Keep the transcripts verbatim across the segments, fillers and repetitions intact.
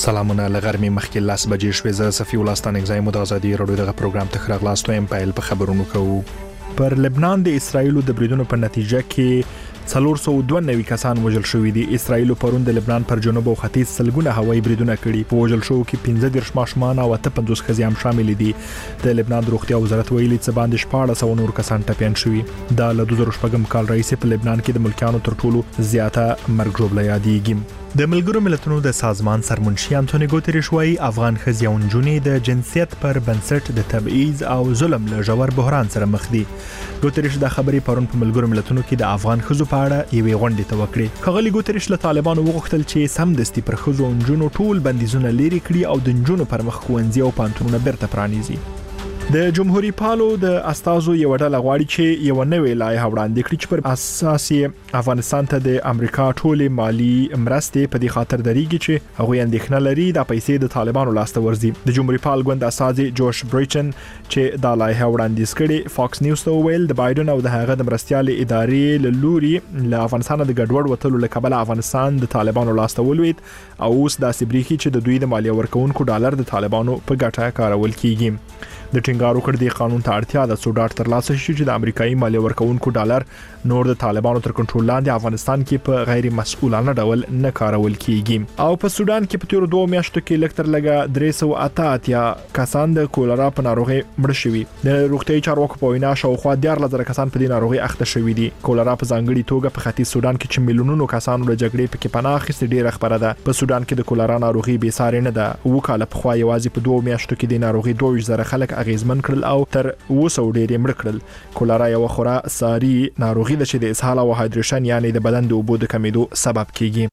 سلامونه لغرمې مخکې لاس بجې شوې زه صفي الله ستانګزای مو د ازادي رادیو دغه پروګرام ته خراغلاستو ام پایل په خبرونو کوو. پر لبنان د اسرایل د بریدونو په نتیجه کې څلور سوه او دوه نوي کسان وژل شوي دي. اسرایل پرون د لبنان پر جنوب او ختیځ سلګونه هوایي بریدونه کړي. په وژل شو کې پنځه دیرش ماشومان او اته پنځوس ښځې هم شامل دي. د لبنان د روغتیا وزارت ویلي چې باندې شپاړس سوه نور کسان ټپيان شوي. دا له دوه زره شپږم کال رئیس په لبنان کې د ملکیانو تر ټولو زیاته مرګ ژوبله یادېږي. د ملګرو ملتونو د سازمان سرمنشي انټونی ګوتریش وايي افغان ښځې او نجونې د جنسیت پر بنسټ د تبعیض او ظلم له ژور بحران سره مخ دي. ګوتریش دا خبرې پرون په ملګرو ملتونو کې د افغان ښځو په اړه یوې غونډې ته وکړې. ښاغلي ګوتریش له طالبانو وغوښتل چې سمدستي پر ښځو او نجونو ټول بندیزونه لري کړي او د نجونو پر مخ ښوونځي او پانتونونه بیرته پرانیزي. د جمهوریت پالو د استازو یو ډله غواړي چې یو نوې لایحه وړاندې کړي چې پر اساس یې افغانستان ته د امریکا ټولې مالی مرستې په دې خاطر درېږي چې هغه اندېښنه لري د پیسې د طالبانو لاسته ورځي. د جمهوریت پال ګوند استاذ جوش بریچن چې دا لایحه وړاندیز کړي فاکس نیوز ته ویل د بایدن او د هغه د مرستيال ادارې له لوري له افغانستان د ګډوډ وټلو له کبله افغانستان د طالبانو لاسته ولوید او اوس داسې بریخي چې د دوی د مالیه ورکونکو ډالر د طالبانو په ګټه کارول کیږي. د ټینګارو کړ د قانون ته اړتیا د څو ډاټ تر لاسه شي چې د امریکایي مالیه ورکونکو ډالر نور د طالبانو تر کنټرول لاندې افغانستان کې په غیر مسؤلانه ډول نه کارول کیږي. او په سودان کې په تیر دوه میاشتو کې لکټر لګا درې سوه اته اتیا کسان د کولرا په ناروغي مړ شوي. د روغتیايي چارواکو په وینا شاوخوا دیارلس زره کسان په دې ناروغي اخته شوي دي. کولرا په ځانګړي توګه په ختیځ سودان کې چې میلیونونو کسانو له جګړې پکې پناه اخیستې ډیره خبره ده. په سودان کې د کولرا ناروغي بې ساري نه ده. وکاله په خوا یوازې په دوه میاشتو کې د ناروغي دوه ویشت زره خلک اغیزمن کړل او تر اوه سوه ډیر مړ کړل. کولرا یو خورا ساري ناروغي ده چې د اسهال او هایدریشن یعنی د بدن د اوبو د کمیدو سبب کیږي.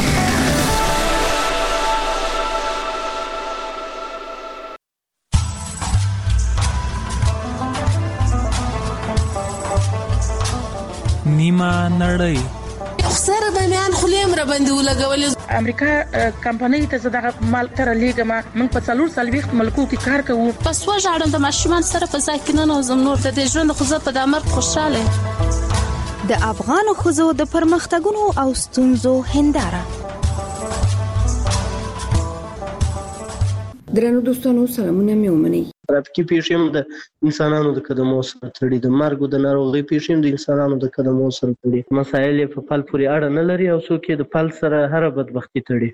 نیمه نړۍ سره د میان خلیم را باندې ولګول. امریکا کمپنۍ ته زداغه مال تر لیګما موږ په څلور سلويخت ملکو کې کار کوو. پس وژاړم د ماشومان سره په ځای کې نه نوزم نور د دې ژوند خو زه په دامر خوشاله. د افغان ښځو د پرمختګونو او ستونزو هنداره. درنو دوستانو سلامونه مې ومنئ. ترافیکي پیښې د انسانانو د قدمو سره تړي، د مرګ د ناروغۍ پیښې د انسانانو د قدمو سره تړي. مسایل په پل پورې اړه نه لري او څوک د پل سره هر بدبختی تړي.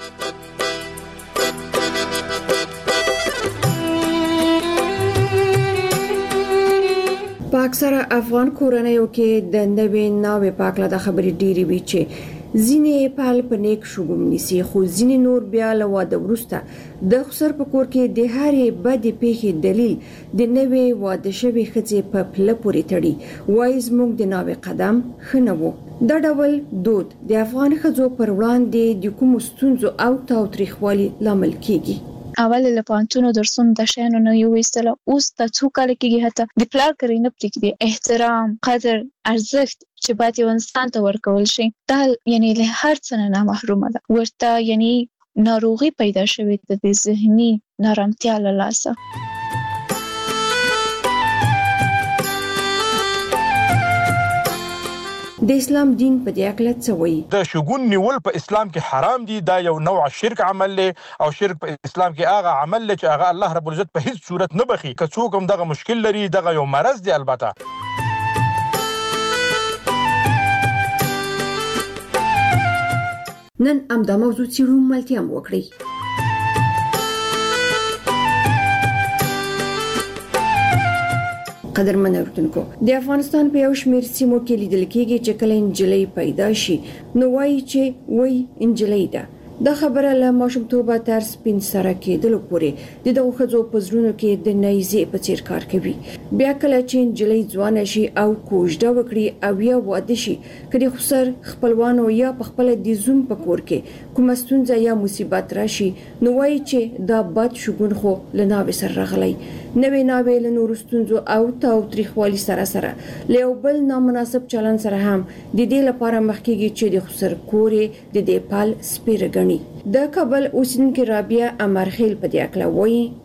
په اکثره افغان کورنیو کې د نوې ناوې پاکله د خبرې ډېری وی چې ځینې پال په نیک شوګم نيسي خو ځینې نور بیا له واده وروسته د خسر په کور کې د هرې بدې پیښې دلیل د نوې واده شوی ښځې په پله پورې تړي. وایي زموږ د ناوې قدم ښه نه و. دا ډول دود د افغان ښځو پر وړاندې د کومو ستونزو او تاوتریخوالي لامل کیږي. اول له پانتونو درسونو د شینو نه یو وستله اوس ته څو کال کېږي هته د پلار کړي نه پرېږدي. احترام، قدر، ارزښت چې باید یو انسان ته ورکول شي دا یعنی له هر څه نه محرومه ده. ورته یعنی ناروغي پیدا شوې ده د ذهني نارامتیا له لاسه. د اسلام دین په دې اړه څه وایي؟ د شګون نیول په اسلام کې حرام دي. دا یو نوع شرک عمل دی او شرک په اسلام کې هغه عمل دی چې هغه الله رب العزت په هیڅ صورت نه بخي. که څوک هم دغه مشکل لري دغه یو مرض دی. البته نن هم دا موضوع څیړو ملتیا هم وکړي. قدرمن اوردونکو د افغانستان په یو شمېر سیمو کې لیدل کېږي چې کله انجلۍ پیدا شي نو وایي چې وای انجلۍ ده. دا خبره له ماشومتوبه تر سپین سره کېدلو پورې د دغو ښځو په زړونو کې د نیزې په څیر کار کوي. بیا کله چې انجلۍ ځوانه شي او کوژده وکړي او یا واده شي که د خسر خپلوانو یا په خپله د زوم په کور کې کومه ستونزه یا مصیبت راشي نو وایي چې دا بد شګون خو له ناوې سره راغلی. نوې ناوې له نورو ستونزو او تاوتریخوالي سره سره له یو بل نامناسب چلن سره هم د دې لپاره مخکېږي چې د خسر کورې د دې پال سپیره ګڼي. د کابل اوسیدونکې رابعه امرخیل په دې اړه وایي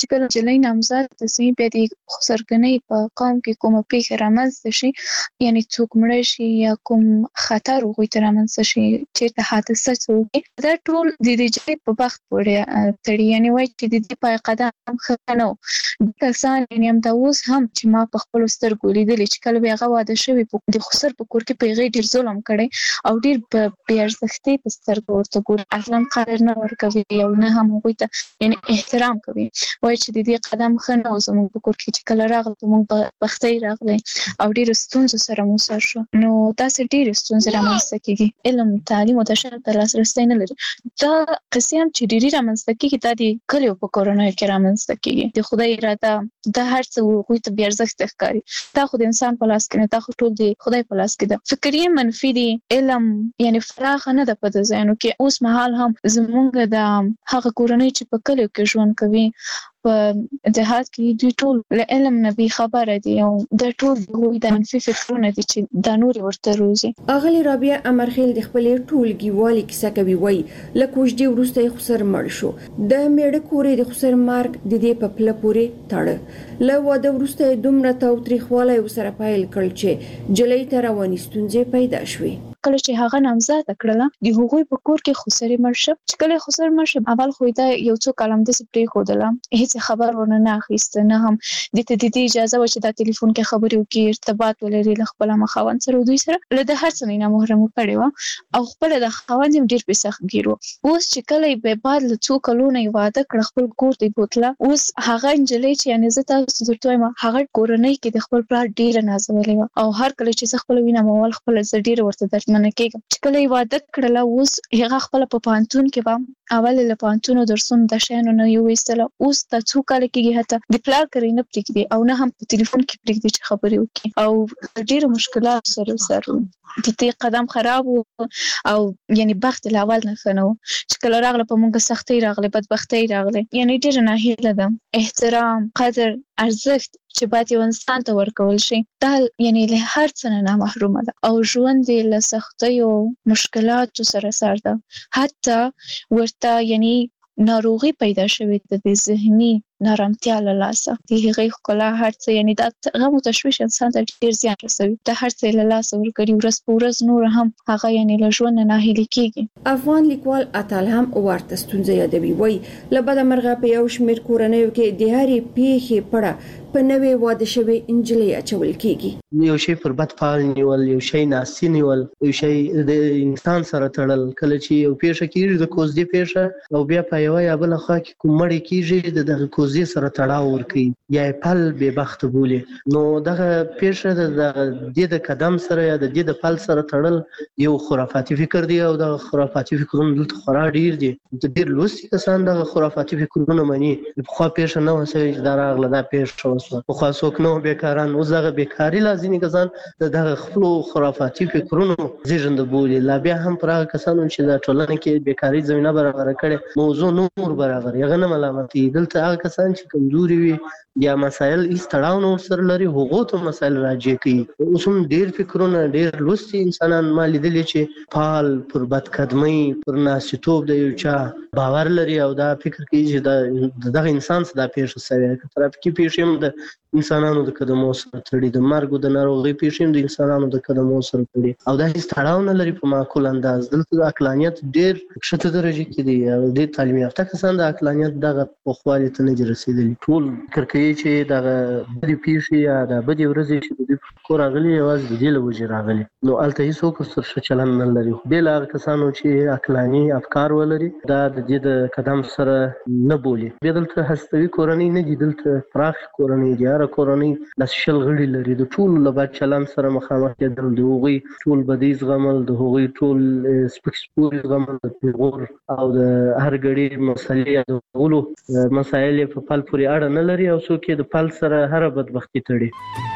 چې کله جلۍ نامزاد تسي بیا د خسرګنۍ په قوم کې کومه پیښه رامنځته شي یعنی څوک مړ شي یا کوم خطر وغوي تر رامنځته شي چې ته حادثه څوک دا ټول د دې جلۍ په وخت پورې تړي یعنی وایي چې د دې په قدم خنو د کسان یعنی هم دا اوس هم چې ما په خپل سترګو لیدل چې کله بیا غوا د شوی د خسر په کور کې پیغې ډیر ظلم کړي او ډیر په بیارزختي په سترګو ورته ګور اصلا قدر نه ورکوي او نه هم وغوي ته یعنی احترام کوي وایي چې د دې قدم خنو زموږ په کور کې چې کله راغله موږ بختي راغله او ډیر ستونزې سره مو سر شو نو تاسو ډیر ستونزې رامنځته کیږي علم تعلیم او تشکیل تر لاسرسي نه لري دا قسم چې ډیر رامنځته کیږي دا د کلیو په کورونو کې رامنځته کیږي د خدای اراده د هر څه وغوي ته بیا ارزښت ښکاري دا خو د انسان په لاس کې نه دا خو ټول د خدای په لاس کې ده فکر یې منفي دي علم یعنی فراخ نه ده په ځایونو کې اوس مهال هم زمونږ د هغه کورنۍ چې په کلیو کې ژوند کوي په جهاد کې دوی ټول له علم نه بي خبره دي او د ټول دوی د منفي فکرونه دي چې د نور ورته روزي اغلی رابعه امرخیل د خپل ټولګي والی کیسه کوي وای لکوجدي ورسته خسر مړ شو د میړه کورې د خسر مارګ د دې په پله پورې تړ له واده ورسته دومره تاوتریخواله سره پایل کړ چې جلۍ ته رواني ستونزې پیدا شوې کله چې هغه نامزاد کړله د هغوی په کور کې خسرې مرشه چې کله خسر مرشه اول خو دا یو څو کلم د سپری خودله هیڅ خبر ورنه نه اخیست نه هم د ته د اجازه و چې د ټلیفون کې خبرې وکړي ارتباط ولري له خپل مخاون سره دوی سره له د هر څه نه محرم کړي و او خپل د خاوند هم ډیر پیسخ ګیرو اوس چې کله به بعد له څو کلونو واده کړ خپل کور دی بوتله اوس هغه انجلې چې یعنی زه تاسو درته وایم هغه کورنۍ کې د خپل پلار ډیر نازولې او هر کله چې خپل وینم اول خپل ز ډیر ورته منه کېږم چې کله واده کړله اوس هغه خپل په پانتون کې به اول له پانتونو درسونه د شینو نه یو وستله اوس د څو کال کېږي هته د پلار کري نه پریږدي او نه هم په ټلیفون کې پریږدي چې خبرې وکړي او ډېر مشکلات سره سره د دې قدم خراب او یعنی بخت الاول نه خنو چې کله راغله په موږ سختي راغله بدبختي راغله یعنی ډېر نه هیله ده احترام قدر ارزښت چې باید یو انسان ته ورکول شي دا یعنی له هر څه نه محرومه ده او ژوند له سختۍ او مشکلاتو سره سر ده حتی ورته یعنی ناروغي پیدا شوې ده د ذهني نارمتیا له لاسه د هغې ښکلا هر څه یعنی دا غم او تشویش انسان ته ډېر زیان رسوي دا هر څه له لاسه ورکړي ورځ په ورځ نور هم هغه یعنی له ژوند نه ناهیلي کېږي افغان لیکوال اتل هم ورته ستونزې یادوي وایي له بده مرغه په یو شمېر کورنیو کې د هرې پیښې پړه په نوې واده شوې انجلۍ اچول کېږي یو شی پر بد فعال نیول یو شی ناسي نیول یو شی د انسان سره تړل کله چې یو پیښه کېږي د کوزدې پیښه او بیا په یوه یا بله خوا کې کوم مړی کېږي د دغه کوزدې سره تړاو ورکوي یا یې پل بې بخته بولي نو دغه پیښه د دې د قدم سره یا د دې د پل سره تړل یو خرافاتي فکر دی او دغه خرافاتي فکرونه دلته خورا ډېر دي د ډېر لوستي کسان دغه خرافاتي فکرونه مني پخوا پیښه نه وه سوې چې دا راغله دا پیښه وسوه پخوا څوک نه وو بېکاران اوس دغه بېکاري لا ځینې کسان د دغه خپلو خرافاتي فکرونو زېږنده بولي لا بیا هم پر هغه کسانو چې د ټولنه کې بېکاري زمینه برابره کړې موضوع نور برابر هغه نه ملامتي دلته هغه کسان چې کمزوري وي یا مسایل هیڅ تړاو نه ورسره لري هغو ته مسایل راجع کوي اوس هم ډېر فکرونه ډېر لوستي انسانان ما لیدلي چې فعال پر بدقدمۍ پر ناسیتوب د یو چا باور لري او دا فکر کوي چې د دغه انسان څه دا پیښه سوې که ترافیکي پیښې هم د انسانانو د قدمو سره تړي د مرګ او د ناروغۍ پیښې هم د انسانانو د قدمو سره تړي او دا هیڅ تړاو نه لري په معقول انداز دلته د عقلانیت ډېر ښکته درجې کې دي او ډېر تعلیم یافته کسان د عقلانیت دغه پوخوالي ته نه دي رسېدلي ټول فکر کوي چې دغه بدې پیښې یا د بدې ورځې چې د دوی په کور راغلي یوازې د دې له وجې راغلي نو هلته هېڅوک ورسره ښه چلند نه لري خو بې له هغه کسانو چې عقلاني افکار ولري دا د دې د قدم سره نه بولي بیا دلته هستوي کورنۍ نه دي دلته پراخې کورنۍ دي هره کورنۍ داسې شل غړي لري د ټولو له بد چلند سره مخامخ کېدل د هغوی ټول بدۍ زغمل د هغوی ټول سپک سپوري زغمل د پیغور او د هر ګړي مسلې یا د غولو مسایل یې په پل پورې اړه نه لري او څوک یې د پل سره هره بدبختي تړي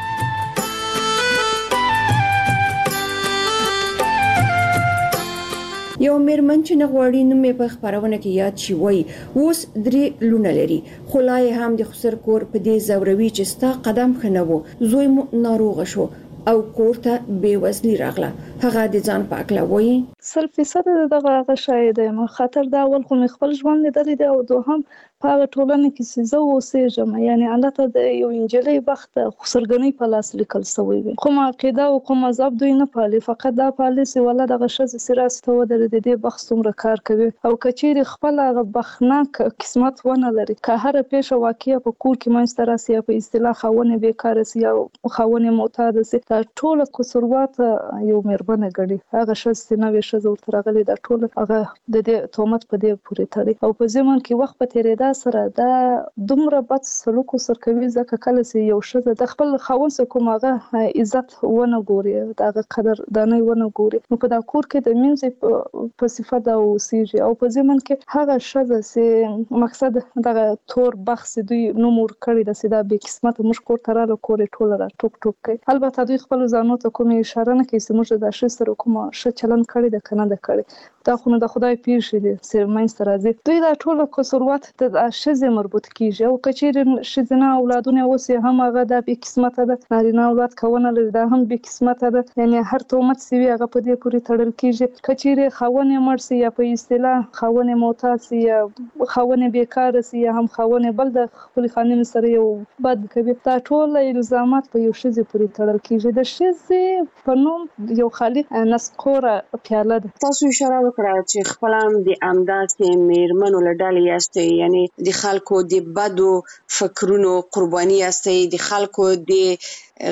یو میرمن چې نه غواړي نوم یې په خپرونه کې یاد شي وایي اوس درې لونه لري خو لا یې هم د خسر کور په دې زوروي چې ستا قدم ښه نه و زوی مو ناروغه شو او کور ته بې وزلي راغله هغه د ځان په اړه وایي سل فیصد دغه هغه شاید ما خاطر دا اول خو خپل ژوند لیدل دي او دوهم په هغه ټولنه کې چې زه اوسېږم یعنی البته د یو انجلۍ بخت خسرګنۍ په لاس لیکل شوی وي کوم عقیده او کوم مذهب دوی نه پالي فقط دا پالیسي ولا دغه شذ سیاسته و د دې بخت څومره کار کوي او کچېری خپل هغه بخناک قسمت ونه لري که هر پیښه واقعیا په کور کې منځ راسي په اصطلاح خاونه بیکاره سي او خاونه معتاد سي دا ټول قصوروات یو مهربانه غړي هغه شذ سینوي شذ ورته راغلي دا ټول هغه د دې تهمت په دې پورې تړي او په ځمن کې وخت په تیرېدا سره دا دومره بد سلوک سر کوي ځکه کله چې یو شذ د خپل خاوند سره کومه عزت ونه ګوري دا قدر دانه ونه ګوري نو په دا کور کې د منځ په صفات او سیږي او په ځمن کې هغه شذ چې مقصد دغه تور بخس دوی نومور کړی د سیدا به قسمت مش کور تراله کور ټوله را ټوک ټوک کوي البته دوی خپل ځانو ته کومه اشاره نه کوي چې موږ د شذ سره کومه ش چلن کړی د کنه د کړی دا خو نه د خدای پیښې دي سر مینځ راځي دوی دا ټول قصوروات د شذ مربوط کیږي او کچېر شذنا اولادونه اوسې هم هغه د به قسمت ده نارینه اولاد کونه لري دا هم به قسمت ده یعنی هر تهمت سی هغه په دې پوری تړل کیږي کچېر خاونه مرسي یا په اصطلاح خاونه معتاد سي یا خاونه بیکاره سي یا هم خاونه بل د خپل خانم سره یو بد کوي دا ټول الزامات په یو شذ پوری تړل کیږي د شذ په نوم یو خالق نسخوره پیاله ده تاسو اشاره وکړه چې خپل هم د امداد میرمنو لړل یاستئ یعنی د خلکو د بدو فکرونو قرباني یاستئ د خلکو د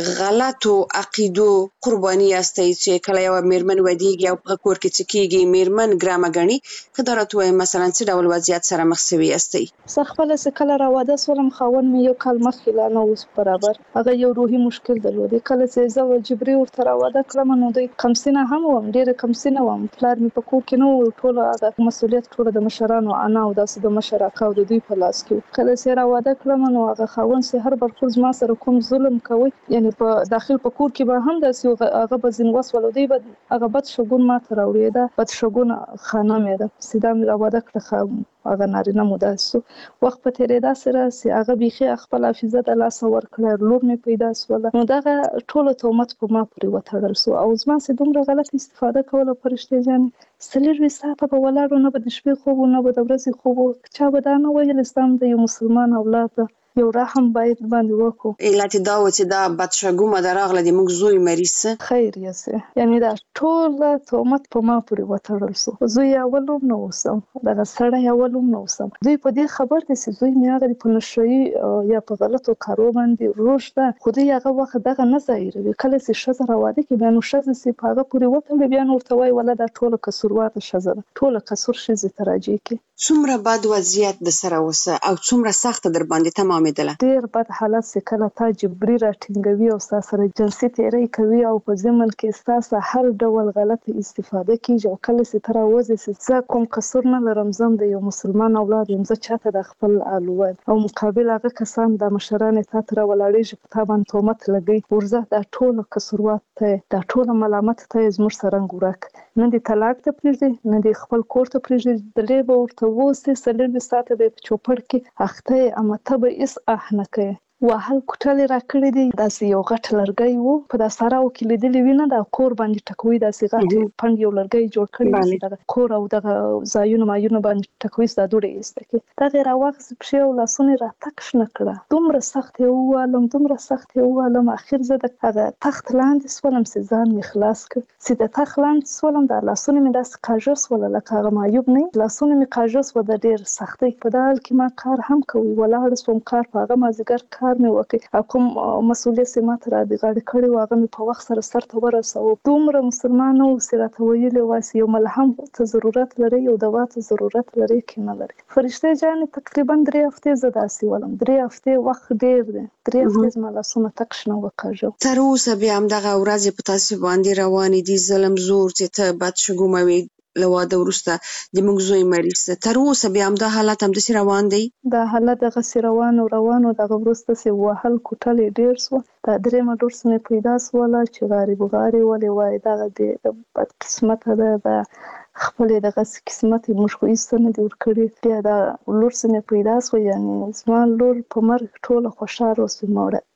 غلطو عقیدو قرباني یاستئ چې کله یو میرمن ودیږي او په کور کې چکیږي میرمن ګرامه غني قدرت وای مثلا څه ډول وضعیت سره مخ شوی یاستئ زه خپل څه کله راواده سولم خاون مې یو کال مخکې لا نه اوس برابر هغه یو روحي مشکل درلود کله چې زه جبري ورته راواده کړم نو دوی کمسینه هم وم ډیره کمسینه وم پلار مې په کور کې نو ټول هغه مسؤلیت ټول د مشرانو انا او داسې د مشرکاو د دوی په لاس کې کله چې راواده کړم نو هغه خاون سي هر بر خپل ما سره کوم ظلم کوي یعنی په داخل په کور کې به هم داسې هغه به زین وسول دی به هغه بد شګون ما تر اورې ده بد شګون خانه مې ده سیدا مې راواده کړم هغه نارینه مداسو وخت په تیرېدا سره سي هغه بيخي خپل حافظه د لاس ور کړل لور مې پیدا سول نو دغه ټول تهمت په ما پورې وتړل سو او زما سي دومره غلط استفاده کوله پرشته ځان سلیر وساته په ولاړو نه بد شپې خو نه بد ورځي خو چا به دا نه ویل استم د یو مسلمان اولاد یو رحم باید باندې وکړو علت دا و چې دا بدشګومه دراغله د موږ زوی مریض خیر یسه یعنی دا ټول تهمت په ما پورې وتړل سو زوی اولوم نو وسم دا سړی اولوم نو وسم دوی په دې خبر دي چې زوی مې هغه په نشي یا په غلطو کارو باندې روشته خو دې هغه وخت دغه نه ظاهروي کله چې شذ راواده کې بیا نو شذ سي په هغه پورې وتړل بیا نو ورته وای ولا دا ټول قصوروات شذ ټول قصور شذ تراجي کې څومره بد وضعیت د سره وسه او څومره سخت در باندې تمام ډیر بد حالت چې کله تا جبري راټینګوي او سره جنسي تیری کوي او په ځمن کې ستاسو هر ډول غلط استفاده کیږي او کله چې تر اوسه چې کوم قصور نه لرم زم د یو مسلمان اولاد یم زه چاته د خپل الوه او مقابل هغه کسان د مشران ته تر ولاړې په تابان تهمت لګي ورزه د ټولو قصوروات ته د ټولو ملامت ته زموږ سره ګورک نه د طلاق ته پریږدي نه د خپل کور ته پریږدي د لیبه ورته وسه سلیر وساته به چوپړ کې اخته امته به اس نه کوي وهل کوټل را کړی دی داسې یو غټ لرګی وو په داسراو کې لیدلی وینه د کور باندې ټکوي داسې غټ پنګ یو لرګی جوړ کړی دی کور او دغه ځایونه مایونه باندې ټکوي د دوړې استکی دا غیر واخص په یو لاسونه را تک شنه کړه دومره سخت یو علم دومره سخت یو علم اخر زه د هغه تخت لاندې سولم سي ځان می خلاص کړ سي د تخت لاندې سولم د لاسونه می داس کاجس ولا لکه هغه مایوب نه لاسونه می کاجس و د ډیر سختي په دال کې ما کار هم کوي ولاړ سوم کار په هغه مازیګر کار مې وکړ او کوم مسؤلیت سي ماته را دي غاړه کړی و هغه په وخت سره سره ورسو دومره مسلمانو سره ویلي واسي یو ملهم ته ضرورت لري یو دوا ته ضرورت لري کې نه لري فرشته جان تقریبا درې هفته زداسي ولم درې هفته وخت ډیر دی درې هفته زما لاسونه تک شنه وکړو تر اوسه بیا هم دغه ورځ په تاسو باندې روان دي ظلم زور چې ته بد شګوموي لواده ورسته د موږ زوی مریض تر اوسه بیا هم دا حالت هم د روان دی دا حالت د روان او روان او د ورسته سي وهل کوټل ډیر سو دا درې مډور سمه پیدا سواله چې غریب غاری ولې وای دا د بد قسمت ده خپل دغه قسمت موږ خو ایستنه دی ورکړي بیا دا لور سمه پیدا سو یعنی زما لور په مرګ ټوله خوشاله اوسه موړه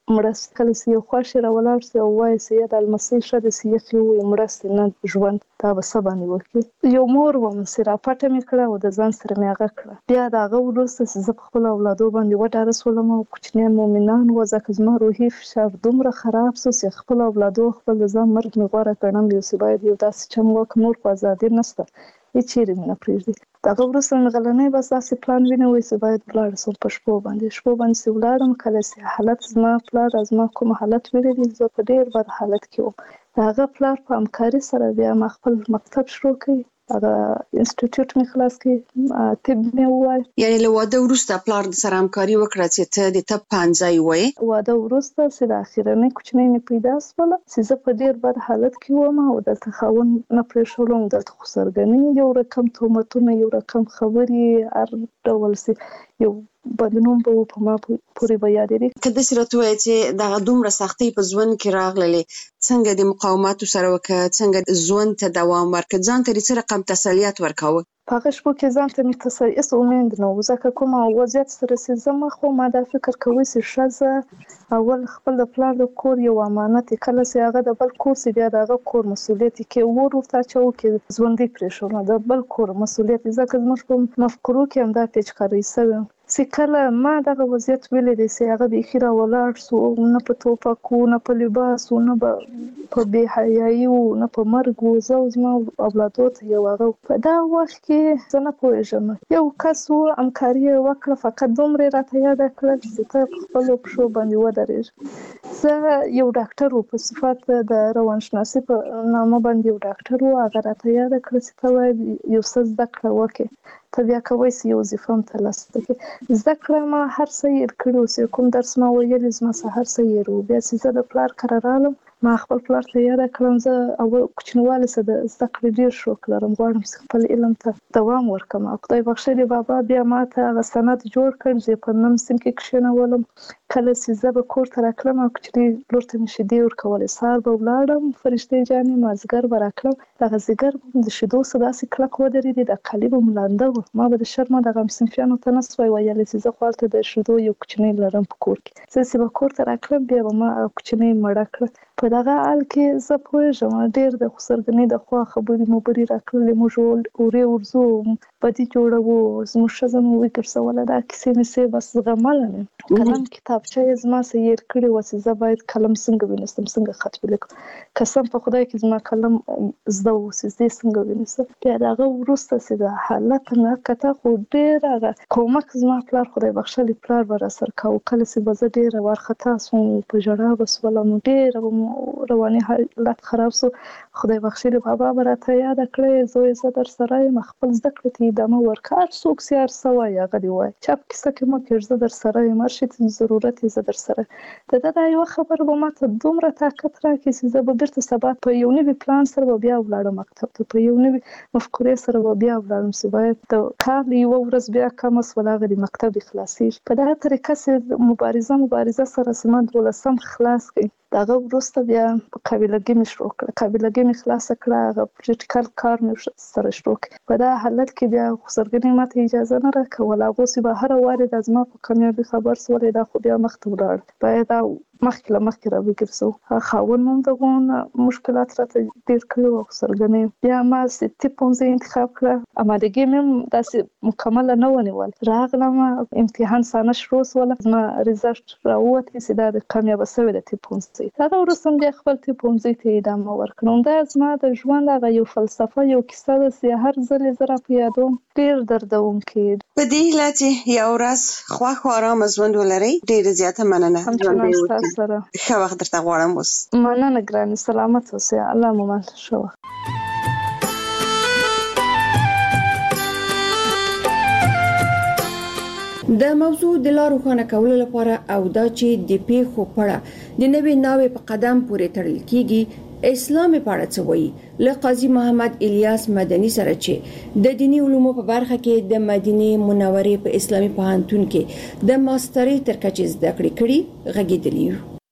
مرست کله چې یو خواشي راولاړ سي او وایي چې یا د المسي شته چې یو مرست نه ژوند دا به سبا نیوکي یو مور وم چې راپټه مې کړه او د ځان سره مې هغه کړه بیا د هغه وروسته چې زه په خپل اولادو باندې وډاره شولم او کوچنیان مؤمنان وو ځکه زما روحي فشار دومره خراب شو چې خپل اولادو خپل د ځان مرګ مې غوره کړم یو چې باید یو داسې چم وکړم نور په ازادي نشته هیڅ چیرې مې نه پرېږدي د هغه وروسته مې غلنۍ بس داسې پلان ونیوی چې باید ولاړ شم په شپو باندې شپو باندې چې ولاړم کله چې حالت زما پلار زما کوم حالت ولیدل زه په ډېر بد حالت کې وم د هغه پلار په همکاري سره بیا ما خپل مکتب شروع کړ هغه انسټیټیوټ مې خلاص کړ طب مې ووایه یعنې له واده وروسته پلار د سره همکاري وکړه چې ته د طب پوهنځی ووایې واده وروسته چې د اخرنۍ کوچنۍ مې پیدا شوله چې زه په ډېر بد حالت کې وم او دلته خاوند نه پرېښولم دلته خو سرګنۍ یو رقم تهمتونه یو رقم خبرې هر ډول چې یو بدنوم به په ما پورې به یادېږي که داسې راته ووایې چې دغه دومره سختۍ په ژوند کې راغللې څنګه د مقاوماتو سره وکړه څنګه ژوند ته دوام ورکړه ځان ته څه رقم تسلیت ورکاوه په هغه شپو کې ځان ته مې تسل هېڅ امید نه و ځکه کوم وضعیت سره چې زه مخ وم ما دا فکر کوي چې ښځه اول خپل د پلار د کور یو امانت کله چې هغه د بل کور سي بیا د هغه کور مسؤلیت کې ور ورته اچوو کې ژوندۍ پرېښودله د بل کور مسؤلیت ځکه زموږ په مفکورو کې همدا پیچکارۍ شوې چې کله ما دغه وضعیت ولیدی چې هغه بیخي راولاړ سو نه په ټوپکو نه په لباس نه په بې حیایي نه په مرګ و زه او زما اولادو ته یو هغه په دا وخت کې زه نه پوهېږم یو کس و همکاري یې وکړه فقط دومره یې راته یاده کړه چې ته په خپلو پښو باندې ودرېږه زه یو ډاکټر و په صفت د روانشناسي په نامه باندې یو ډاکټر و هغه راته یاده کړه چې ته باید یو څه زده کړه وکړې ته بیا کولی شې یو وظیفه هم ترلاسه کړې زده کړه ما هر څه هېر کړي اوس کوم درس ما ویلي زما څه هر څه هېر و بیا چې زه د پلار کره رالم ما خپل پلار ته یاده کړم زه اول کوچنیوالي څه د زده کړې ډېر شوق لرم غواړم چې خپل علم ته دوام ورکړم او خدای بخښلي بابا بیا ما ته هغه سند جوړ کړ چې په نهم صنف کې کښېنولم کله چې زه به کور ته راتلم او کوچنۍ لور ته مې شیدې ورکولې سهار به ولاړم فرشتې جانې مازدیګر به راتلم دغه ځیګر به د شیدو څه داسې کلک ودرېدې د کالي به م لانده و ما به د شرمه دغه صنفیانو ته نه سوای ویلی چې زه خو هلته د شیدو یو کوچنۍ لرم په کور کې زه چې به کور ته راتلم بیا به ما کوچنۍ مړه کړه په دغه حال کې زه پوهېږم ډېر د خسرګنۍ د خوا خبرې مبرې راکړلې موږ اورې ورځو بدي جوړوو زموږ ښځه مو وګرځوله دا کیسې مې سې بس زغمله مې قلم کتابچه یې زما څه هېر کړې وه چې زه باید قلم څنګه ونیسم څنګه خط ولیکم قسم په خدای کې زما قلم زده و چې زه یې څنګه ونیسم بیا د هغه وروسته چې د حالت نه کته خو ډېر هغه کومک زما پلار خدای بخښلي پلار به راسره کوو کله چې به زه ډېره وارخطا سوم په ژړا به شولم ډېره رواني حالت خراب شو خدای بخښلي بابا به راته یاده کړې زوی زه در سره یم خپل زده کړې ته ادامه ورکړه هر څوک چې هر څه وایي هغه دې وایي چا په کیسه کې مه کېږ زه در سره یم هر شي ته ضرورت یې زه در سره د ده دا یوه خبره به ما ته دومره طاقت راکړي چې زه به بېرته سبا په یو نوي پلان سره به بیا ولاړم مکتب ته په یو نوي مفکورې سره به بیا ولاړم چې باید د کار له یوه ورځ بیا کمه شوله هغه د مکتب خلاصېږي په دغه طریقه چې مبارزه مبارزه سره چې ما دولسم خلاص کړي د هغه وروسته بیا په قابلګي مې شروع کړه قابلګي مې خلاصه کړه هغه پریکټیکل کار مې سره شروع کړ په دا حالت کې بیا خسرګنۍ ماته اجازه نه راکوله هغو چې به هره وارې دا زما په کامیابي خبر شولې دا خو بیا مخته ولاړ باید دا مخکې له مخکې را وګرځو خاوند مو دغه مشکلات راته ډېر کړي وو خسرګنۍ بیا ما طب پوهنځی انتخاب کړه امادګي مې هم داسې مکمله نه ونیول راغلم امتحان سانه شروع شوله زما ریزلټ راووتی چې دا د کامیابه شوې ده طب پوهنځی هغه وروسته بیا خپل طب پوهنځي ته ادامه ورکړم دا زما د ژوند هغه یو فلسفه یو کیسه ده چې هر ځل یې زه راپه یادوم ډېر دردونکی په دې هیله چې یو ورځ خوښ او ارامه ژوند ولرئ ډېره زیاته مننه همچنان ستاسو سره ښه وخت درته غواړم اوس مننه ګرانې سلامت اوسئ الله مو مل ښه وخت د موضوع د لا روښانه کولو لپاره او دا چې د پیښو په اړه د نوې ناوې په قدم پورې تړل کیږي اسلام په اړه څه وایي له قاضي محمد الیاس مدني سره چې د دینی علومو په برخه کې د مدینه منورې په اسلامي پوهنتون کې د ماسترۍ تر کچې زده کړې کړې غږیدلی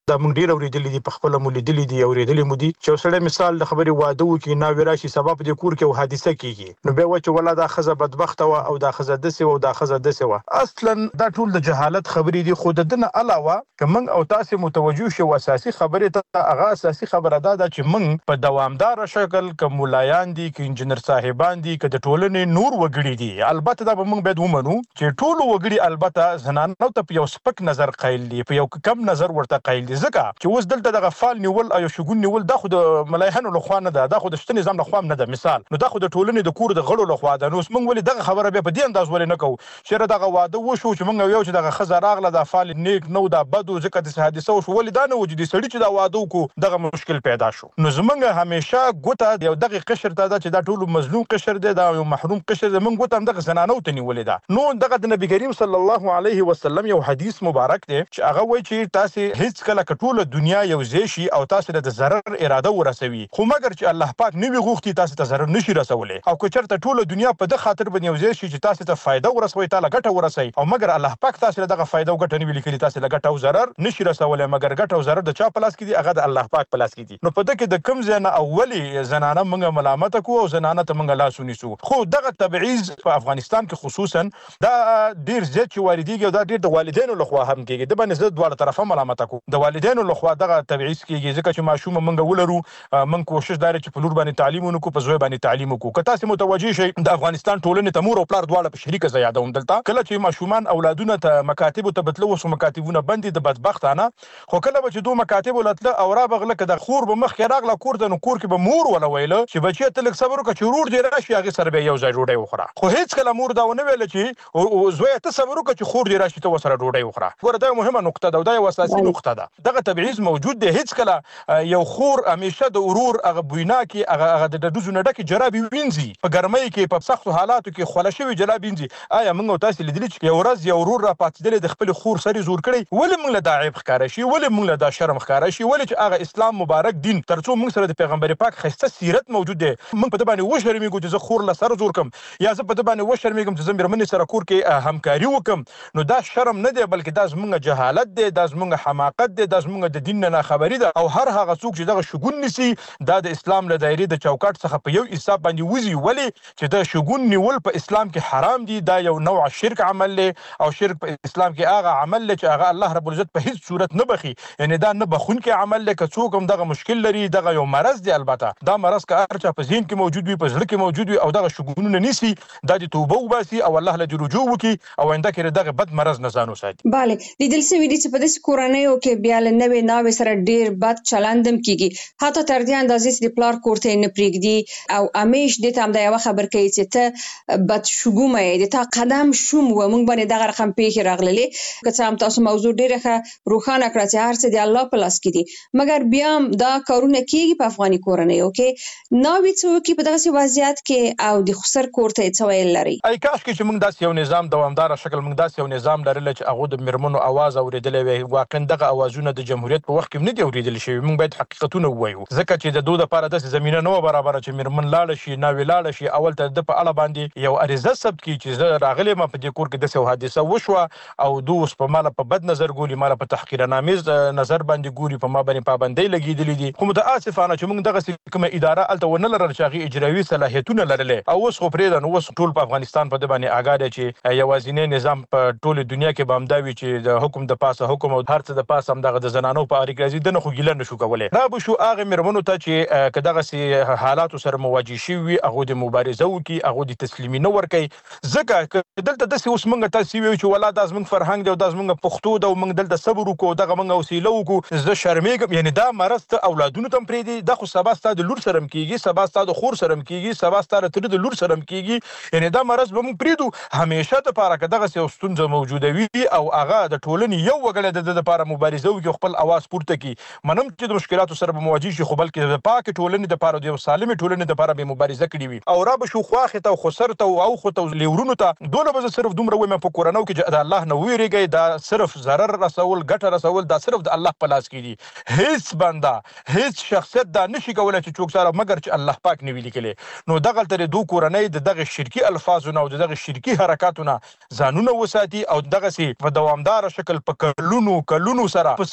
دا موږ ډیر اوریدلې دي په خپل مولیدلې دي اوریدلې مو دي چې سړی مثال د خبرې واده وکي نا وراشي سبب د کور کې حادثه کیږي نو به و چې ولا دا خزه بدبخت و او دا خزه دسه او دا خزه دسه و اصلا دا ټول د جهالت خبرې دي خود دنه علاوه کوم او تاسو متوجه شو اساسي خبره ته هغه اساسي خبره ده چې موږ په دوامدار شکل کوم ملایان دي کې انجنیر صاحبان دي کې د ټولنې نور وګړي دي البته دا به موږ باید ومنو چې ټول وګړي البته زنانو ته یو سپک نظر قایل دي په یو کم نظر ورته قایل دي ځکه چې اوس دلته د غفال نیول او شګون نیول دا خو د ملایانو له خوا نه ده دا خو د شته نظام له خوا نه ده مثال نو دا خو د ټولنې د کور د غړو له خوا ده نو موږ ولې دغه خبره به په دې انداز ولې نه کوو چې دغه واده وشو چې موږ یو چې دغه خزه راغله د فال نیک نو دا بدو ځکه د حادثه وشو ولې دا نه وجودي سړی چې دا واده وکړو دغه مشکل پیدا شو نو زمونږ همیشه ګوته یو دغه قشر ته ده چې دا ټول مظلوم قشر دی دا یو محروم قشر دی موږ ګوته دغه زنانو ته نیولې ده نو دغه د نبی کریم صلی الله علیه وسلم یو حدیث مبارک دی چې هغه وایي چې تاسو هیڅ کله کټوله دنیا یو زیشي او تاسو د ضرر اراده ورسوي خو مګر چې الله پاک نیوي غوښتي تاسو ته ضرر نشي رسولای او که چېرته ټوله دنیا په د خاطر باندې یو زیشي چې تاسو ته فائدہ ورسوي تعالی ګټه ورسوي او مګر الله پاک تاسو له دغه فائدہ او ګټه نیولې کړي تاسو له ګټه او ضرر نشي رسولای مګر ګټه او ضرر د چا پلاس کې دي هغه د الله پاک پلاس کې دي نو په دغه د کم ځنه اولی زنانه موږ ملامت کو او زنانه ته موږ لاس ونیسو خو دغه تبعیض په افغانستان کې خصوصا دا ډیر زیات چې والدیږي دا ډیر د والدینو له خوا هم کېږي د باندې زه دواړه طرفه ملامت کو د والدینو له خوا دغه تبعیض کېږي ځکه چې ماشوم موږ ولرو موږ کوشش دار چې په لور باندې تعلیم ونکو په زوی باندې تعلیم وکړو که تاسو متوجي شئ د افغانستان ټولنې ته مور او پلار دواړه په شریکه زیاده هم دلته کله چې ماشومان اولادونه ته مکاتب ته بتلو وسو مکاتبونه بندي د بدبختانه خو کله به چې دوه مکاتب ولتل او را بغله که د خور به مخ کې راغله کور ته نو کور کې به مور ولا ویل چې بچی ته لک صبر وکړه چې ورور دې راشي هغه سره به یو ځای ډوډۍ وخوره خو هیڅ کله مور دا ونه ویل چې زوی ته صبر وکړه چې خور دې راشي ته وسره ډوډۍ وخوره ګوره دا مهمه نقطه ده دا یو اساسي نقطه ده دغه تبعیض موجود دی هیڅ کله یو خور همیشه د ورور هغه بوینا کې هغه د دوزو نه ډکه جرابي وینځي په ګرمۍ کې په سختو حالاتو کې خوله شوی جرابي وینځي آیا موږ تاسو لیدلی چې یو ورځ یو ورور را پاتېدل د خپل خور سره زور کړي ولې موږ له دا عیب ښکاره شي ولې موږ له دا شرم ښکاره شي ولې چې هغه اسلام مبارک دین ترڅو موږ سره د پیغمبر پاک خسته سیرت موجود دی موږ په دې باندې وشرمېږو چې زه خور له سره زور کوم یا زه په دې باندې وشرمېږم چې زه مېرمنې سره کور کې همکاري وکم نو دا شرم نه دی بلکې دا زموږ جهالت دی دا زموږ حماقت دی دا زموږ د دین نه خبري ده او هر هغه څوک چې دغه شګون نیسي دا د اسلام له دایرې د چوکاټ څخه په یو حساب باندې وزي ولې چې دا شګون نیول په اسلام کې حرام دي دا یو نوع شرک عمل دی او شرک په اسلام کې هغه عمل دی چې هغه الله رب العزت په هیڅ صورت نه بخي یعنی دا نه بخون کې عمل دی که څوک هم دغه مشکل لري دغه یو مرض دی البته دا مرض که هر چا په ذهن کې موجود وي په زړه کې موجود وي او دغه شګونونه نیسي دا د توبه وباسي او الله له رجوع وکړي او آینده کې دغه بد مرض نه ځان وساتي bale لیدل سوي دي چې په داسې کورنیو کې بیا له نوې ناوې سره ډیر بد چلندم کیږي حتی تر دې اندازې چې د پلار کوړته نه پریږدي او امیش د تام د یو خبر کوي چې ته بد شګومه د تا قدم شوم و موږ باندې دغه رقم پیښ راغللې که څه هم تاسو موضوع ډیره ښه روښانه کړه چې هر څه دی الله په لاس کې دي مګر بیا دا کارونه کیږي په افغاني کورنیو کې ناوې څوک په دغه وضعیت کې او د خسر کوړته څه ویل لري ای کاش کې چې موږ داسې یو نظام دوامدار شکل موږ داسې یو نظام لرل چې هغه د مرمنو आवाज اوریدلې وي واقعا دغه اوازونه د جمهوریت په وخت کې نه دی اوریدل شوی موږ باید حقیقتونه ووایو ځکه چې د دوه لپاره د زمينه نو برابر چې مرمن لاړ شي ناوې لاړ شي اول ته د په اړه باندې یو اریزه ثبت کی چې زه راغلی ما په دې کور کې د څه حادثه وشوه او دوی په مال په بد نظر ګوري مال په تحقیرنامیز نظر باندې ګوري په ما باندې پابندۍ لګیدلې دي خو متاسفانه چې موږ دغه کومه اداره الته ونه لرل چې هغه اجرایي صلاحیتونه لرلې او اوس خو پرې د نو اوس ټول په افغانستان په د باندې آګاده چې یوازینی نظام په ټول دنیا کې بامداوي چې د حکم د پاسه حکم او هر څه د پاسه هم دغه د زنانو په اړه راځي د نه خو ګیله نشو کولای را به شو هغه مرمنو ته چې کداغه سي حالات سره مواجه شي وي هغه د مبارزه وکي هغه د تسلیمي نه ور کوي ځکه دلته د اوس موږ تاسو ویو چې ولا د زمنګ فرهنګ دی او د زمنګ پښتو دی او موږ دلته صبر وکړو دغه موږ وسیله وکړو زه شرمېږم یعنی دا مرض ته اولادونو تم پرې دي د خو سبا ستاسو د لور سره کیږي سبا ستاسو د خور سره کیږي سبا ستاسو تر د لور سره کیږي یعنی دا مرض به موږ پریدو همیشه ته پاره کداغه سي ستونزه موجوده وي او هغه د ټولنې یو وګړه د لپاره مبارزه وکړي خپل اواز پورته کی منم چې د مشکلاتو سره مواجه شي خو بلکې د پاک ټولنې د لپاره د سالمه ټولنې د لپاره به مبارزه کړي وي او را به شو خواخه ته خسر ته او خو ته لیورونو ته دوله به صرف دومره ومه په کورانو کې د الله نه ویریږي دا صرف ضرر رسول ګټه رسول دا صرف د الله په لاس کې دي هیڅ بنده هیڅ شخصیت دا نشي کولای چې څوک سره مګر چې الله پاک نه ویلي کړي نو دغه تر دوه کورنۍ د دغه شرکی الفاظونه او دغه شرکی حرکاتونه ځانونه وساتي او دغه سي په دوامدار شکل په کلونو کلونو سره په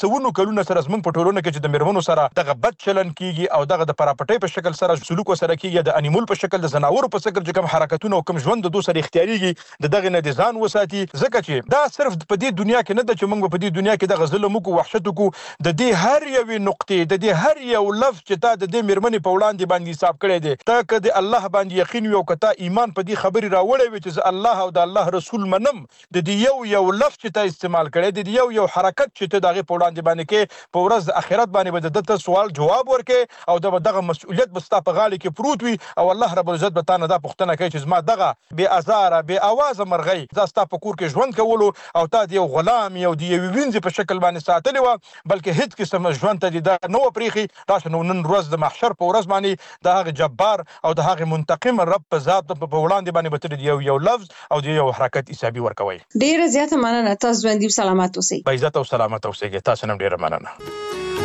سونو کلونه سره زمونږ په ټولنه کې چې د میرمنو سره دغه بد چلن کیږي او دغه د پراپټۍ په شکل سره سلوک سره کیږي د انیمول په شکل د زناورو په شکل چې کوم حرکتونه او کوم ژوند د دوی سره اختیاريږي د دغه نه د ځان وساتي ځکه چې دا صرف په دې دنیا کې نه د چې موږ په دې دنیا کې د ظلم او وحشت کو د دې هر یو نقطې د دې هر یو لفظ چې تا د دې میرمنې په وړاندې باندې حساب کړی دی تا که د الله باندې یقین یو کته ایمان په دې خبرې راوړی وي چې الله او د الله رسول منم د دې یو یو لفظ چې تا استعمال کړی دی د یو یو حرکت چې ته دغه په وړاندې باندې کې په ورځ د آخرت باندې به د ته سوال جواب ورکې او د دغه مسؤلیت به ستا په غاړه کې پروت وي او الله رب العزت به تا نه دا پوښتنه کوي چې زما دغه بې ازاره بې اوازه مرغۍ زه ستا په کور کې ژوند کولو او تا د یو غلام یو د یوې وینځې په شکل باندې ساتلې وه بلکې هېڅ قسم ژوند ته دې دا نه وه پرېښي راشه نو نن ورځ د محشر په ورځ باندې د هغې جبار او د هغې منتقم رب په ذات په وړاندې باندې به ته د یو یو لفظ او د یو حرکت حسابي ورکوئ. ډېره زیاته مننه. تاسو ژوندي او سلامت اوسئ. با عزت او سلامت اوسئ. تاسو هم ډېره مننه.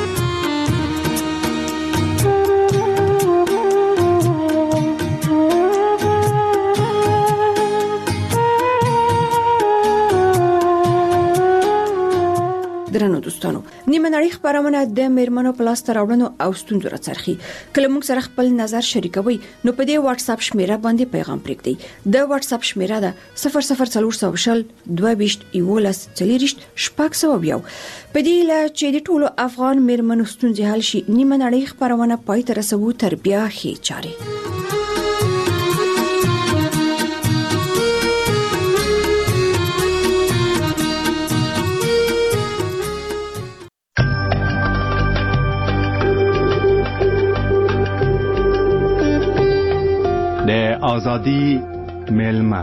درنو دوستانو، نیمه نړۍ خبرونه د میرمنو په لاس راوړنو او ستونزو راڅرخي. کله موږ سره خپل نظر شریکوي نو په دې واتس اپ شمیره باندې پیغام پرېږدئ. د واتس اپ شمیره ده صفر صفر څلور شل دوه ویشت یولس څلوېښت شپږ سوه یو. په دې له چې د ټولو افغان میرمنو ستونزې حل شي نیمه نړۍ خبرونه پای ته رسوو تر بیا ښې چارې. آزادی میلمه.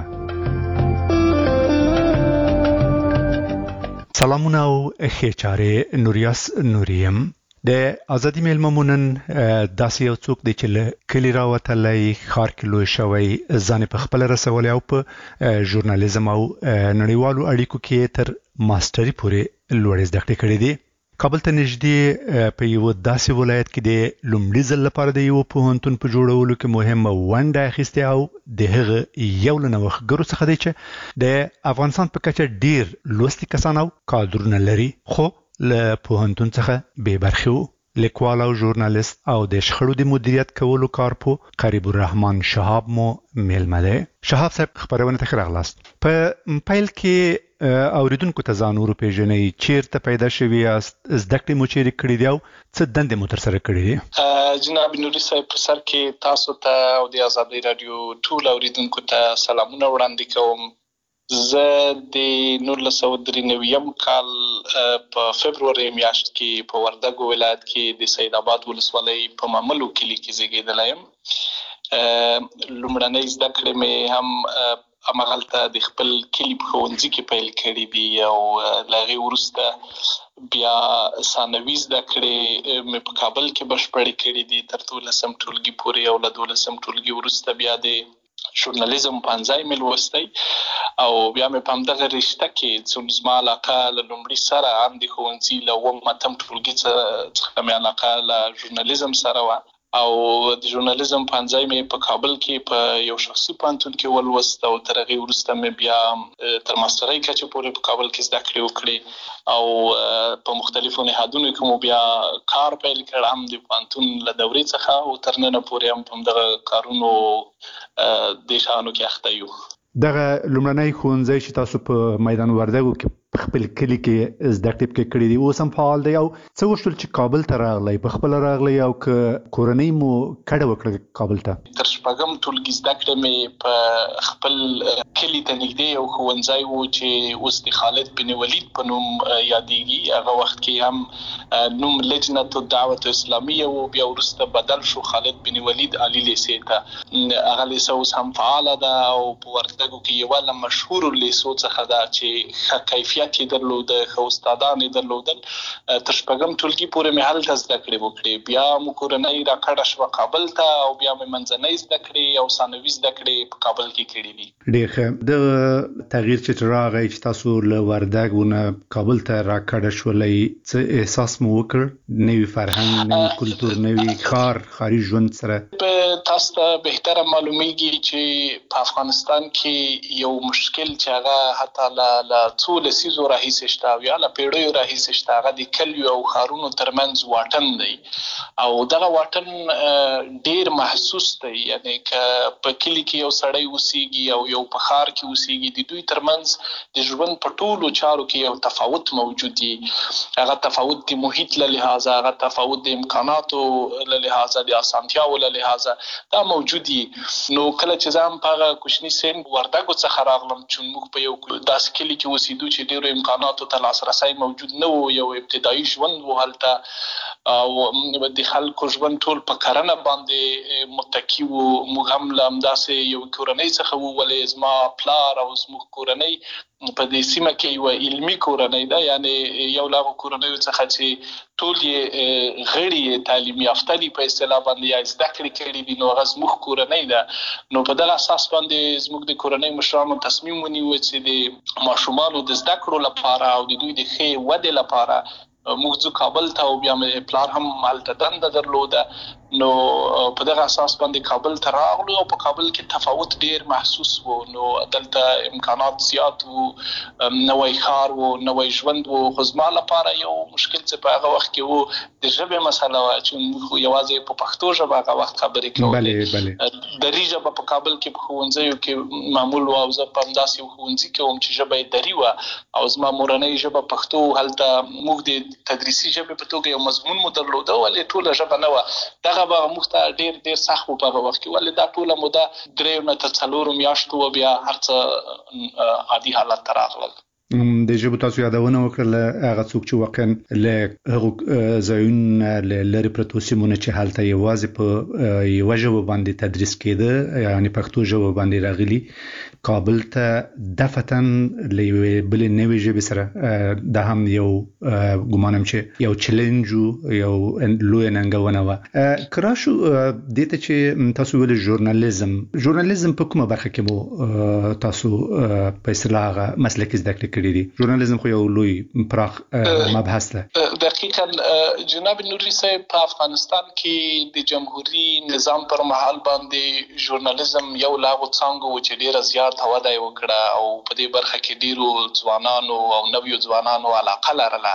سلامونه او ښې چارې. نوریاس نوریم د آزادی میلمه مونن داسې یو څوک دی چې له کلي راوتلی ښار کې لوی شوی ځان په خپله رسولی او په ژورنالیزم او نړیوالو اړیکو کې تر ماسټري پورې لوړې زده کړې کړې دي. کابل ته نږدې په یو داسې ولایت کې د لومړي ځل لپاره د یو پوهنتون په جوړولو کې مهمه ونډه اخیستې او د هغه یو له نوښتګرو څخه دی چې د افغانستان په کچه ډیر لوستي کسان او کادرونه لري خو له پوهنتون څخه بې برخې وو. لیکوال او ژورنالیست او د شخړو د مدیریت کولو کارپو قریب الرحمن شهاب مو میلمه دی. شهاب صاحب خبرونه ته ښه راغلاست. په پیل کې اوریدونکو ته ځان وروپېژنئ، چیرته پیدا شوي یاست، زده کړې مو چیرې کړې دي او څه دندې مو ترسره کړې دي؟ جناب نوري صاحب، په سر کې تاسو ته او د آزادۍ راډیو ټول اوریدونکو ته سلامونه وړاندې کوم. زه د نولس سوه درې نوي کال په فبروري میاشت کې په وردګو ولایت کې د سید آباد ولسوالۍ په ماملو کلي کې زیږېدلی یم. لومړنۍ زده کړې مې هم همغلته د خپل کلي په ښوونځي کې پیل کړي دي او له هغې وروسته بیا ثانوي زده کړې مې په کابل کې بشپړې کړي دي تر دولسم ټولګي پورې او له دولسم ټولګي وروسته بیا د ژورنالیزم پنځای مې لوستی او بیا مې په همدغه رشته کې څومره زما علاقه له لومړي سره هم د ښوونځي له اووم اتم ټولګي څخه مې علاقه له ژورنالیزم سره وه او د ژورنالیزم پنځای مې په کابل کې په یو شخصي پوهنتون کې ولوست او تر هغې وروسته مې بیا تر ماسټرۍ کچې پورې په کابل کې زده کړې وکړې او په مختلفو نهادونو کې مو بیا کار پیل کړ، هم د پوهنتون له دورې څخه او تر ننه پورې هم په همدغه کارونو دې شیانو کې اخته یو. دغه لومړنی ښوونځی چې تاسو په میدان وردګو کې په خپل کلي کې زده کړې پکې کړې دي اوس هم فعال دی او څه وشول چې کابل ته راغلی؟ په خپله راغلی او که کورنۍ مو کډه وکړه کابل ته؟ تر شپږم ټولګي زده کړې مې په خپل کلي ته نږدې یو ښوونځی و چې اوس د خالد بن ولید په نوم یادېږي. هغه وخت کې هم نوم لجنة الدعوة اسلامیه و، بیا وروسته بدل شو خالد بن ولید علی لیسې ته. هغه لیسه اوس هم فعاله ده او په وردګو کې یوه له مشهورو لیسو څخه ده چې ښه کیفیت یې درلوده، ښه استادان یې درلودل. تر شپږم ټولګي پورې مې هلته زده کړې وکړې. بیا مو کورنۍ راکډه شوه کابل ته او بیا مې منځنۍ زده کړې او ثانوي زده کړې په کابل کې کړې دي. ډېر ښه. دغه تغییر چې راغی چې تاسو له وردګو نه کابل ته راکډه شولئ، څه احساس مو وکړ؟ نوي فرهنګ، نوي کلتور، نوي ښار، ښاري ژوند سره؟ تاسو ته بهتره معلومیږي چې په افغانستان کې یو مشکل چې هغه حتی له څو لسیزو لسیزو راهیسې شته او یا له پیړیو راهیسې شته. هغه د کلیو او ښارونو ترمنځ واټن دی او دغه واټن ډیر محسوس دی. یعنی که په کلي کې یو سړی اوسیږي او یو په ښار کې اوسیږي، د دوی ترمنځ د ژوند په ټولو چارو کې یو تفاوت موجود دی. هغه تفاوت د محیط له لحاظه، هغه تفاوت د امکاناتو له لحاظه، د اسانتیاو له لحاظه دا موجود دی. نو کله چې زه هم په هغه کوچني سن وردګو څخه راغلم چې موږ په یو داسې کلي کې اوسېدو چې ډېرو امکاناتو ته لاسرسی موجود نه و، یو ابتدایي ژوند و هلته او د خلکو ژوند ټول په کرنه باندې متکی و. موږ هم له همداسې یو کورنۍ څخه وو، ولې زما پلار او زموږ کورنۍ په دې سیمه کې یو علمي کورنۍ ده، یعنی یو له هغو کورنیو څخه چې ټول یې غړي تعلیم یافته دي په اصطلاح باندې یا زده کړې کړي دي، نو هغه زموږ کورنۍ ده. نو په دغه اساس باندې زموږ د کورنۍ مشرانو تصمیم ونیو چې د ماشومانو د زده کړو لپاره او د دوی د ښې ودې لپاره موږ ځو کابل ته، او بیا مې پلار هم هلته دنده درلوده. نو په دغه اساس باندې کابل ته راغلو او په کابل کې تفاوت ډیر محسوس و. نو دلته امکانات زیات وو، نوی ښار وو، نوی ژوند وو. خو زما لپاره یو مشکل چې په هغه وخت کې وو د ژبې مسله وه، چې موږ یوازې په پښتو ژبه هغه وخت خبرې کولې. دري ژبه په کابل کې په ښوونځیو کې معمول وه او زه په همداسې یو ښوونځي کې وم چې ژبه یې دري وه او زما مورنۍ ژبه پښتو. هلته موږ د تدریسي ژبې په توګه یو مضمون مو درلوده، ولې ټوله ژبه نه وه. دغه به موږ ته ډېر ډېر سخت و په هغه وخت کې، ولې دا ټوله موده درېیو نه تر څلورو میاشتو وه، بیا هر څه عادي حالت ته راغلل. د ژبو تاسو یادونه وکړله، هغه څوک چې واقعا له هغو ځایونو له لرې پرتو سیمونو چې هلته یوازې په یوه ژبه باندې تدریس کېده، یعنې پښتو ژبه باندې راغلي، کابل ته دفعتاً له یوې بلې نوې ژبې سره دا هم یو ګمانم چې یو چلنج و، یو لویه ننګونه وه. که راشو دې ته چې تاسو ویلې ژورنالیزم، ژورنالیزم په کومه برخه کې مو تاسو په اصطلاح هغه مسلکي زده کړې کړي دي؟ ژورنالیزم خو یو لوی پراخ مبحث ده. دقیقاً جناب نوري صاحب، په افغانستان کې د جمهوریت نظام پر مهال باندې ژورنالیزم یو له هغو څانګو و چې ډېره زیاته وده یې وکړه او په دې برخه کې ډېرو ځوانانو او نویو ځوانانو علاقه لرله.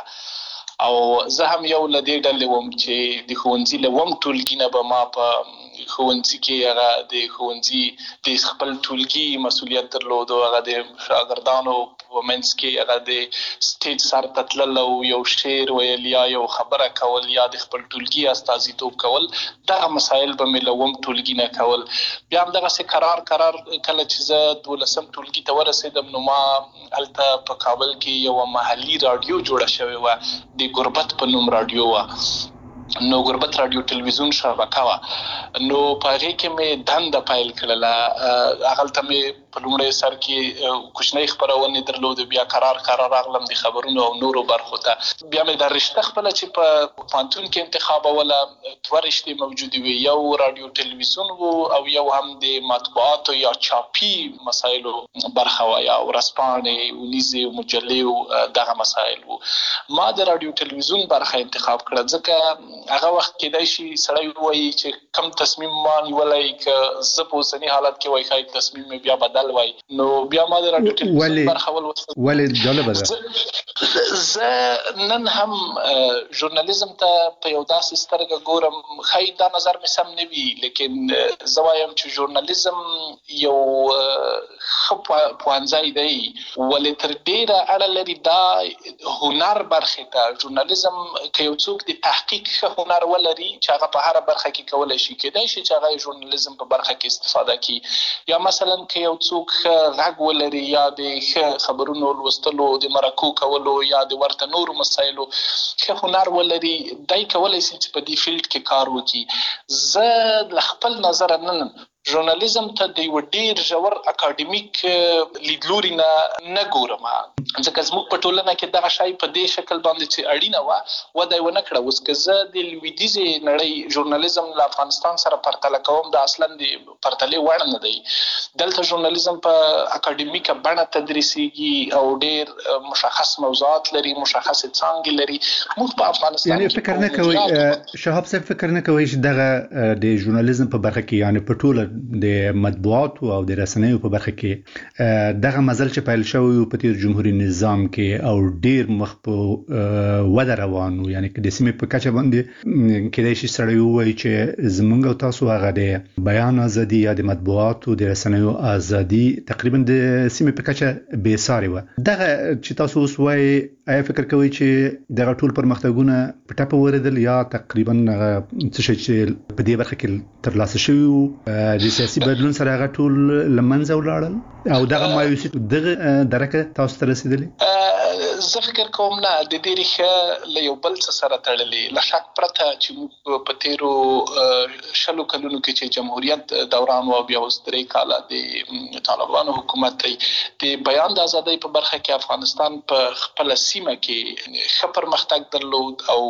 او زه هم یو له دې ډلې وم چې د ښوونځي له اووم ټولګي نه به ما په ښوونځي کې هغه د ښوونځي د خپل ټولګي مسؤلیت درلود، هغه د شاګردانو په منځ کې هغه د سټیج سر ته تلل او یو شعر ویل یا یو خبره کول یا د خپل ټولګي استازیتوب کول. دغه مسایل به مې له اووم ټولګي نه کول. بیا همدغسې قرار قرار کله چې زه دولسم ټولګي ته ورسېدم، نو ما هلته په کابل کې یوه محلي راډیو جوړه شوې وه، د ګربت په نوم راډیو وه. نو ګربت راډیو ټلویزیون شبکه وه. نو په هغې کې مې دنده پیل کړله. هغلته مې په لومړی سر کې کوچنۍ خپرونې درلودې، بیا قرار قرار راغلم د خبرونو او نورو برخو ته. بیا مې دا رشته خپله چې په پوهنتون کې انتخابوله، دوه رشتې موجودې وې، یو راډیو ټلویزیون و او یو هم د مطبوعاتو یا چاپي مسایلو برخه وه، یا ورځپاڼې، اونیزې، مجلې، دغه مسایل و. ما د راډیو ټلویزیون برخه انتخاب کړه، ځکه هغه وخت کېدای شي سړی ووایي چې کم تصمیم ما نیولی، که زه په اوسني حالت کې وایي ښایي تصمیم مې بیا بدل وای. نو بیا ما د راډیو ټلویزیون برخه ولوستل. ولې جالبه ده؟ زه نن هم ژورنالیزم ته په یو داسې سترګه ګورم، ښایي دا نظر مې سم نه وي، لیکن زه وایم چې ژورنالیزم یو ښه پوهنځی دی، ولې تر ډېره اړه لري دا هنر برخې ته. ژورنالیزم که یو څوک د تحقیق ښه هنر ولري چې هغه په هره برخه کې کولی شي، کېدای شي چې هغه ژورنالیزم په برخه کې استفاده کړي. یا مثلا که یو څوک ښه غږ ولري یا د ښه خبرونو لوستلو، د مرکو کولو یا د ورته نورو مسایلو ښه هنر ولري، دی کولی شي چې په دې فیلډ کې کار وکړي. زه له خپل نظره نن ژورنالیزم ته د یو ډیر ژور اکاډمیک لیدلوري نه نه ګورم، ځکه زموږ په ټولنه کې دغه شی په دې شکل باندې چې اړینه وه وده یې ونه کړه. اوس که زه د لویدیځې نړۍ ژورنالیزم له افغانستان سره پرتله کوم، دا اصلا د پرتلې وړ نه دی. دلته ژورنالیزم په اکاډمیکه بڼه تدریسیږي او ډیر مشخص موضوعات لري، مشخص څانګې لري. موږ په افغانستان یعنی فکر نه کوئ شهاب صاحب، فکر نه کوئ چې دغه د ژورنالیزم په برخه کې یعنی په ټوله د مطبوعاتو او د رسنیو په برخه کې دغه مزل چې پیل شوی په تیر جمهوریت نظام کې او ډیر مخ په وده روانو یعنی که د سیمې په کچه باندې کېدای شي سړی ووایي چې زمونږ او تاسو هغه د بیان ازادي یا د مطبوعاتو د رسنیو ازادي تقریبا د سیمې په کچه بې ساري و. دغه چې تاسو اوس وایي آیا فکر کوئ چې دغه ټول پرمختګونه په ټپه ورېدل یا تقریبا څه شي چې په دې برخه کې ترلاسه شوي وو د سیاسي بدلون سره هغه ټول له منځه ولاړل او دغه مایوسي دغه درکه تاسو ته رسېدلې؟ زه فکر کوم نه د دې ریښه له یو بل څه سره تړلې له شک پرته چې موږ په تیرو شلو کلونو کې چې جمهوریت دوران او بیا اوس درې کاله د طالبانو حکومت دی د بیان د ازادۍ په برخه کې افغانستان په خپل سیمه کې ښه پرمختګ درلود او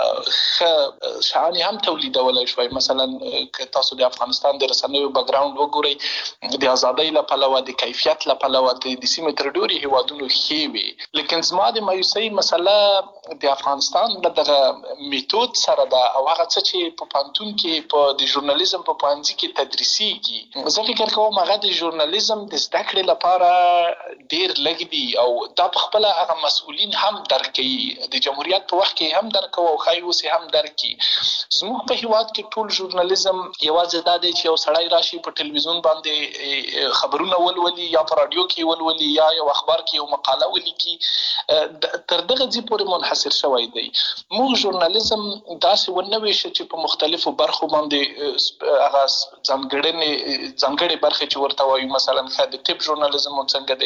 ښه شعاني هم تولیدولای شوی. مثلا که تاسو د افغانستان د رسنیو بیکګراوند وګورئ د ازادۍ له پلوه د کیفیت له پلوه د سیمې تر ډېرو هیوادونو ښې وي لیکن زما د مایوسۍ مسله د افغانستان دغه میتود سره ده او هغه څه چې په پوهنتون کې په د ژورنالیزم په پوهنځي کې تدریسیږي. زه فکر کوم هغه د ژورنالیزم د زده کړې لپاره ډېر لږ دي او دا په خپله هغه مسؤلین هم درک کوي د جمهوریت په وخت کې هم درک کوي او ښایي اوس هم درک کوي. زموږ په هیواد کې ټول ژورنالیزم یوازې دا دی چې یو سړی راشي په ټلویزیون باندې خبرونه ولولي یا په راډیو کې ولولي یا یو اخبار کې یو مقاله ولیکي تر دغه ځای پورې منحصر شوی دی. موږ ژورنالیزم داسې ونه ویشه چې په مختلفو برخو باندې هغه ځانګړنې ځانګړې برخې چې ورته وایو مثلا د طب ژورنالیزم څنګه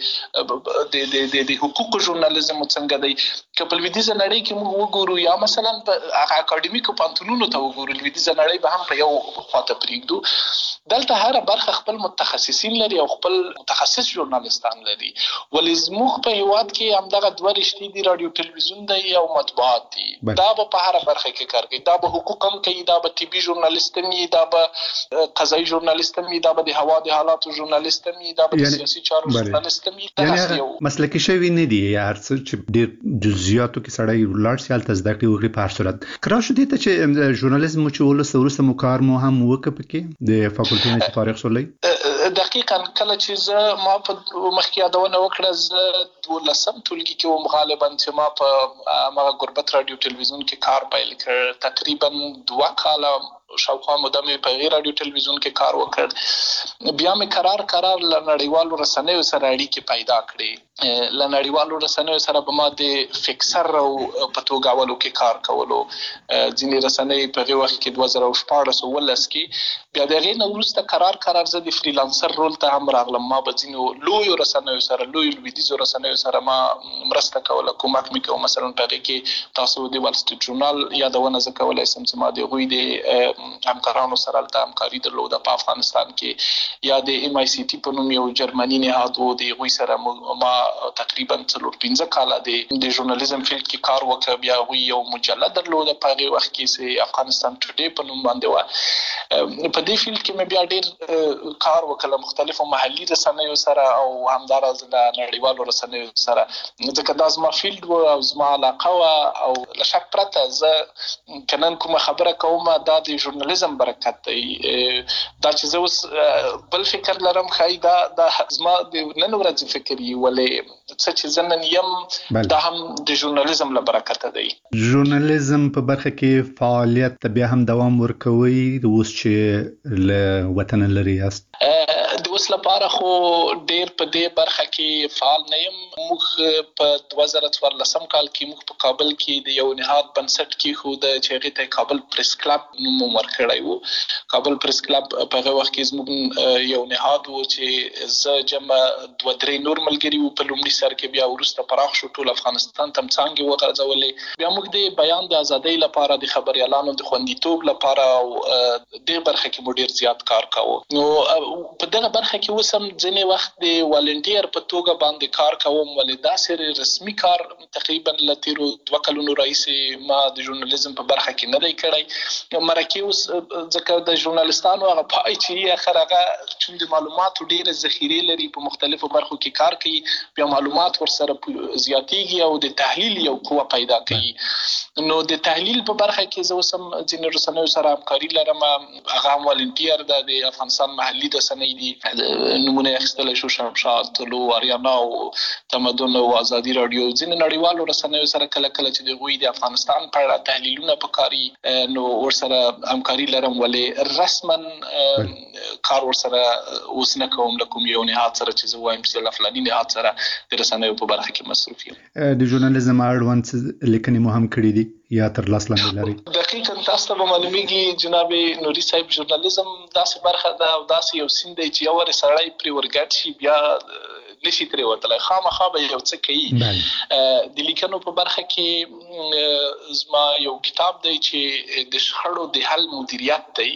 دی د د حقوقو ژورنالیزم څنګه دی که په لویدیځه نړۍ کې موږ وګورو یا مثلا په هغه اکاډمیکو پوهنتونونو ته وګورو لویدیځه نړۍ به هم په یو خواته پرېږدو. دلته هر برخه خپل متخصصین لري او خپل متخصص ژورنالیستان لري ولې زموږ په هیواد کې همدغه دوه رشتې دي رادیو تلویزیون دی او مطبوعات دي. دا به په هر برخه کې کار کوي. دا به حقوق هم کوي دا به طبي ژورنالیست هم دا به قضایي ژورنالیست هم دا به د هوا د حالاتو ژورنالیست هم دا به د سیاسي چارو ژورنالیست هم یعنی مسلکي شوی نه دی هر څه چې ډېر جزئیاتو کې سړی ولاړ سي هلته زده کړې وکړي په هر صورت. کرا شو دې ته چې ژورنالیزم چې ولسته وروسته مو کار مو هم وکړ پکې د فاکولټي نه چې فارغ شولئ؟ دقیقاً کله چې زه ما په مخکې یادونه وکړه زه دولسم ټولګي کې وم غالبا چې ما په هغه غربت رادیو تلویزیون کې کار پیل کړ. تقریبا دوه کاله شاوخوا موده مې په غیر رادیو تلویزیون کې کار وکړ. بیا مې قرار قرار له نړیوالو رسنیو سره اړیکې پیدا کړې. له نړیوالو رسنیو سره به ما د فکسر او په توګاولو کې کار کولو. ځینې رسنۍ په هغه وخت کې دوه زره شپاړس اوولس کې بیا د هغې نه وروسته قرار قرار زه د فریلانسر رول ته هم راغلم. ما به ځینو لویو رسنیو سره لویو لویدیځو رسنیو سره ما مرسته کوله کومک مې کوه. مثلا په هغې کې تاسو د وال سټریټ ژورنال یادونه زه کولی سم چې ما د هغوی د همکارانو سره هلته همکاري درلوده په افغانستان کې یا د ایم آی سی ټي په نوم یو جرمني نهاد و د هغوی سره ما تقریبا څلور پنځه کاله د ژورنالیزم فیلډ کې کار وکړ. بیا هغوی یو مجله درلوده په هغې وخت کې چې افغانستان ټوډې په نوم باندې وه. په دې فیلډ کې مې بیا ډېر کار وکړ مختلفو محلي رسنیو سره او همداراز له نړیوالو رسنیو سره ځکه دا زما فیلډ و او زما علاقه وه او له شک پرته زه که نن کومه خبره کوم دا د ژورنالیزم برکت دی. دا چې زه اوس بل فکر لرم ښایي دا دا زما د نن ورځې فکر وي ولې څه چې زه نن یم دا هم د ژورنالیزم له برکته دی. ژورنالیزم په برخه کې فعالیت ته بیا هم دوام ورکوئ اوس چې له وطنه لرې یاست؟ د اوس لپاره خو ډېر په دې برخه کې فعال نه یم. موږ په دوه زره څوارلسم کال کې موږ په کابل کې د یو نهاد بنسټ کېښوده چې هغې ته کابل پریس کلب نوم ورکړی و. کابل پریس کلب په هغه وخت کې زموږ یو نهاد و چې زه جمع دوه درې نور ملګري وو په لومړي سر کې. بیا وروسته پراخ شو ټول افغانستان ته څانګې وغځولې. بیا موږ د بیان د ازادۍ لپاره د خبریالانو د خوندیتوب لپاره او دې برخه کې مو ډېر زیات کار کاوه. نو په دغه برخه برخه کې وسم ځنې وخت د والنټیر په توګه باندې کار کوم، ولې دا سره رسمي کار تقریبا لتیرو دوه کلونو راځي ما د ژورنالیزم په برخه کې نه دی کړی. مرکه اوس ځکه د ژورنالستانو هغه پای چې اخر هغه چې د معلوماتو ډېر ذخیره لري په مختلفو برخو کې کار کوي، بیا معلومات ورسره زیاتېږي او د تحلیل یو قوه پیدا کوي. نو د تحلیل په برخه کې زه اوسم ځینې رسنیو سره همکاري لرم. هغه هم والنټیر د د افغانستان محلي رسنۍ دي، نمونه اخیستلی شو شمشاد، طلوع، اریانا او تمدن او ازادي رادیو. ځینې نړیوالو رسنیو سره کله کله چې د هغوی د افغانستان په اړه تحلیلونه پکاري نو ورسره همکاري لرم، ولې رسما کار ورسره اوس نه کوم له کوم یو نهاد سره چې زه وایم چې له فلاني نهاد سره د رسنیو په برخه کې مصروف یم. د ژورنالیزم اړوند لیکنې مو هم کړي دي یا تر لاس لاندې لري؟ دقیقاً تاسو ته به معلومیږي جناب نوري صاحب، ژورنالیزم داسې برخه ده او داسې یو سیند دی چې یو ور سړی پرې ورګډ شي بیا نشي ترې وتلی، خامخا به یو څه کوي. د لیکنو په برخه کې زما یو کتاب دی چې د شخړو د حل مدیریت دی،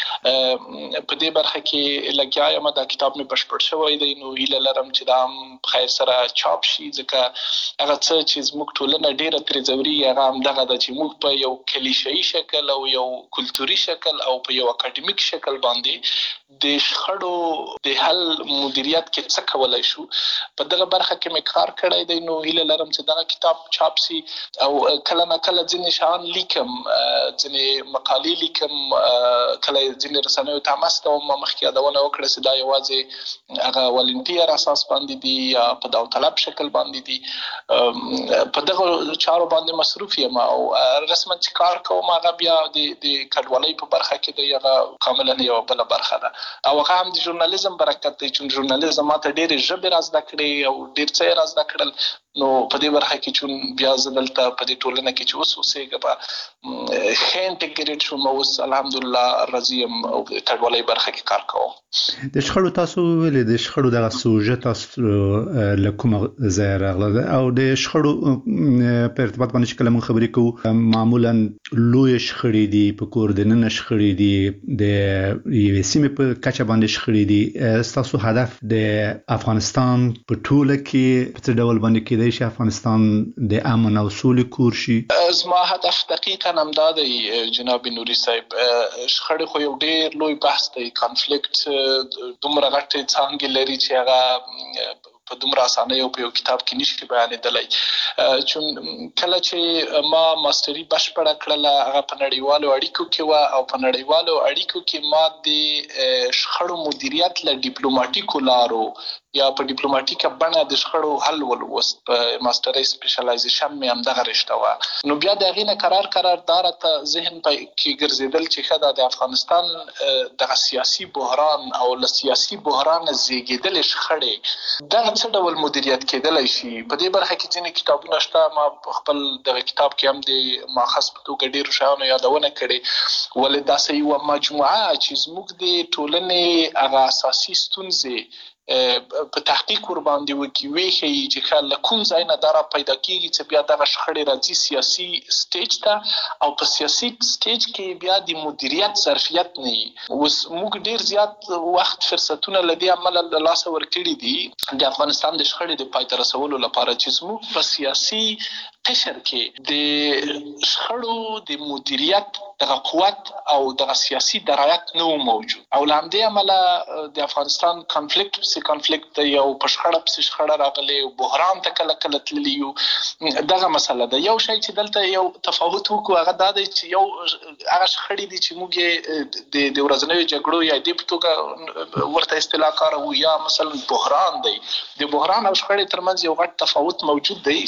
په دې برخه کې لګیا یم. دا کتاب مې بشپړ شوی دی، نو هیله لرم چې دا هم خیر سره چاپ شي، ځکه هغه څه چې زموږ ټولنه ډېره ترې ځوري هغه همدغه ده چې موږ په یو کلیشه‌ایي شکل او یو کلتوري شکل او په یو اکاډمیک شکل باندې د شخړو د حل مدیریت کې څه کولی شو. په دغه برخه کې مې کار کړی دی، نو هیله لرم چې دغه کتاب چاپ شي. او کله نه کله ځینې شیان لیکم، ځینې مقالې لیکم، کله ځینې رسنیو ته مسته وم. مخکې یادونه وکړه چې دا یوازې هغه والنټیر اساس باندې دي یا په داوطلب شکل باندې دي. په دغه چارو باندې مصروف یم او رسما چې کار کوم هغه بیا د د کډوالۍ په برخه کې دی، هغه کاملا یو بله برخه ده. او هغه هم د ژورنالیزم برکت دی چې ژورنالیزم ماته ډېرې ژبې را زده کړې او ډېر څه یې را زده کړل. نو په دې برخه کې چې بیا زه دلته په دې ټولنه کې چې اوس اوسېږم ښه انټیګریټ شوم، اوس الحمدلله راضي یم او د کډوالۍ برخه کې کار کوم. د شخړو تاسو ویلې د شخړو دغه سوژه تاسو له کومه ځایه راغله ده او د شخړو په ارتباط باندې چې کله موږ خبرې کوو معمولا لوی شخړې دي، په کور دننه شخړې دي، د یوې سیمې په کچه باندې شخړې دي. ستاسو هدف د افغانستان په ټوله کې په څه ډول باندې کېدای شي افغانستان د امن او سولې کور شي؟ زما هدف دقیقاً همدا دی جناب نوري صاحب. شخړې خو یو ډېر لوی بحث دی، کانفلیکټ دومره غټې څانګې لري چې هغه په دومره اسانۍ او په یو کتاب کې نشي بیانېدلی. چون کله چې ما ماستري بشپړه کړله هغه په نړیوالو اړیکو کې وه او په نړیوالو اړیکو کې ما د شخړو مدیریت له ډیپلوماټیکو لارو یا په ډیپلوماټیکه بڼه د شخړو حل ولوست. په ماسترۍ سپیشلایزیشن مې همدغه رشته وه. نو بیا د هغې نه قرار قرار دا راته ذهن کې ګرځېدل چې ښه ده د افغانستان دغه سیاسي بحران او له سیاسي بحرانه زیږېدلې شخړې دغه څه ډول مدیریت کېدلی شي. په دې برخه کې ځینې کتابونه شته، ما خپل دغه کتاب کې هم د ماخذ په توګه ډېرو شیانو یادونه کړې، ولې داسې یوه مجموعه چې زموږ د ټولنې هغه اساسي ستونزې په تحقیق ور باندې وکړي، وښیي چې ښه له کوم ځای نه دا را پیدا کېږي چې بیا دغه شخړې راځي سیاسي سټیج ته، او په سیاسي سټیج کې بیا د مدیریت ظرفیت نه وي. اوس موږ ډېر زیات وخت فرصتونه له دې امله له لاسه ورکړي دي د افغانستان د شخړې د پای ته رسولو لپاره چې زموږ په سیاسي قشر کې د شخړو د مدیریت دغه قوت او دغه سیاسي درایت نه و موجود. او له همدې امله د افغانستان کانفلیکټ پسې کانفلیکټ دی، یو په شخړه پسې شخړه راغلی، بحران ته کله کله تللی یو. دغه مسله ده. یو شی چې دلته یو تفاوت وکړو هغه دا دی چې یو هغه شخړې دي چې موږ یې د ورځنیو جګړو یا دې په توګه ورته اصطلاح کاروو، یا مثلا بحران دی. د بحران او شخړې ترمنځ یو غټ تفاوت موجود دی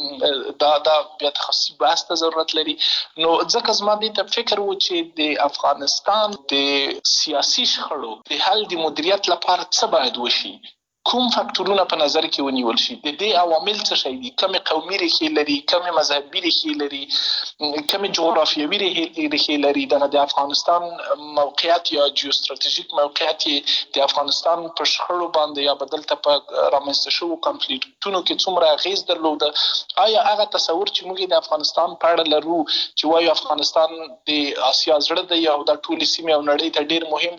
چې دا دا بیا تخصصي بحث ته ضرورت لري. نو ځکه زما دې ته فکر و چې د افغانستان د سیاسي شخړو د حل د مدیریت لپاره څه باید وشي، کوم فاکتورونه په نظر کې ونیول شي، د دې عوامل څه شي دي، کومې قومي ریښې لري، کومې مذهبي ریښې لري، کومې جغرافیوي ریښې لري. دغه د افغانستان موقعیت یا جیوستراتیژیک موقعیت د افغانستان په شخړو باندې یا بدلته په رامنځته شوو کنفلیکټونو کې څومره اغیز درلوده. آیا هغه تصور چې موږ د افغانستان په اړه لرو چې وایو افغانستان د اسیا زړه دی او د ټولې سیمې او نړۍ ته ډیر مهم دی،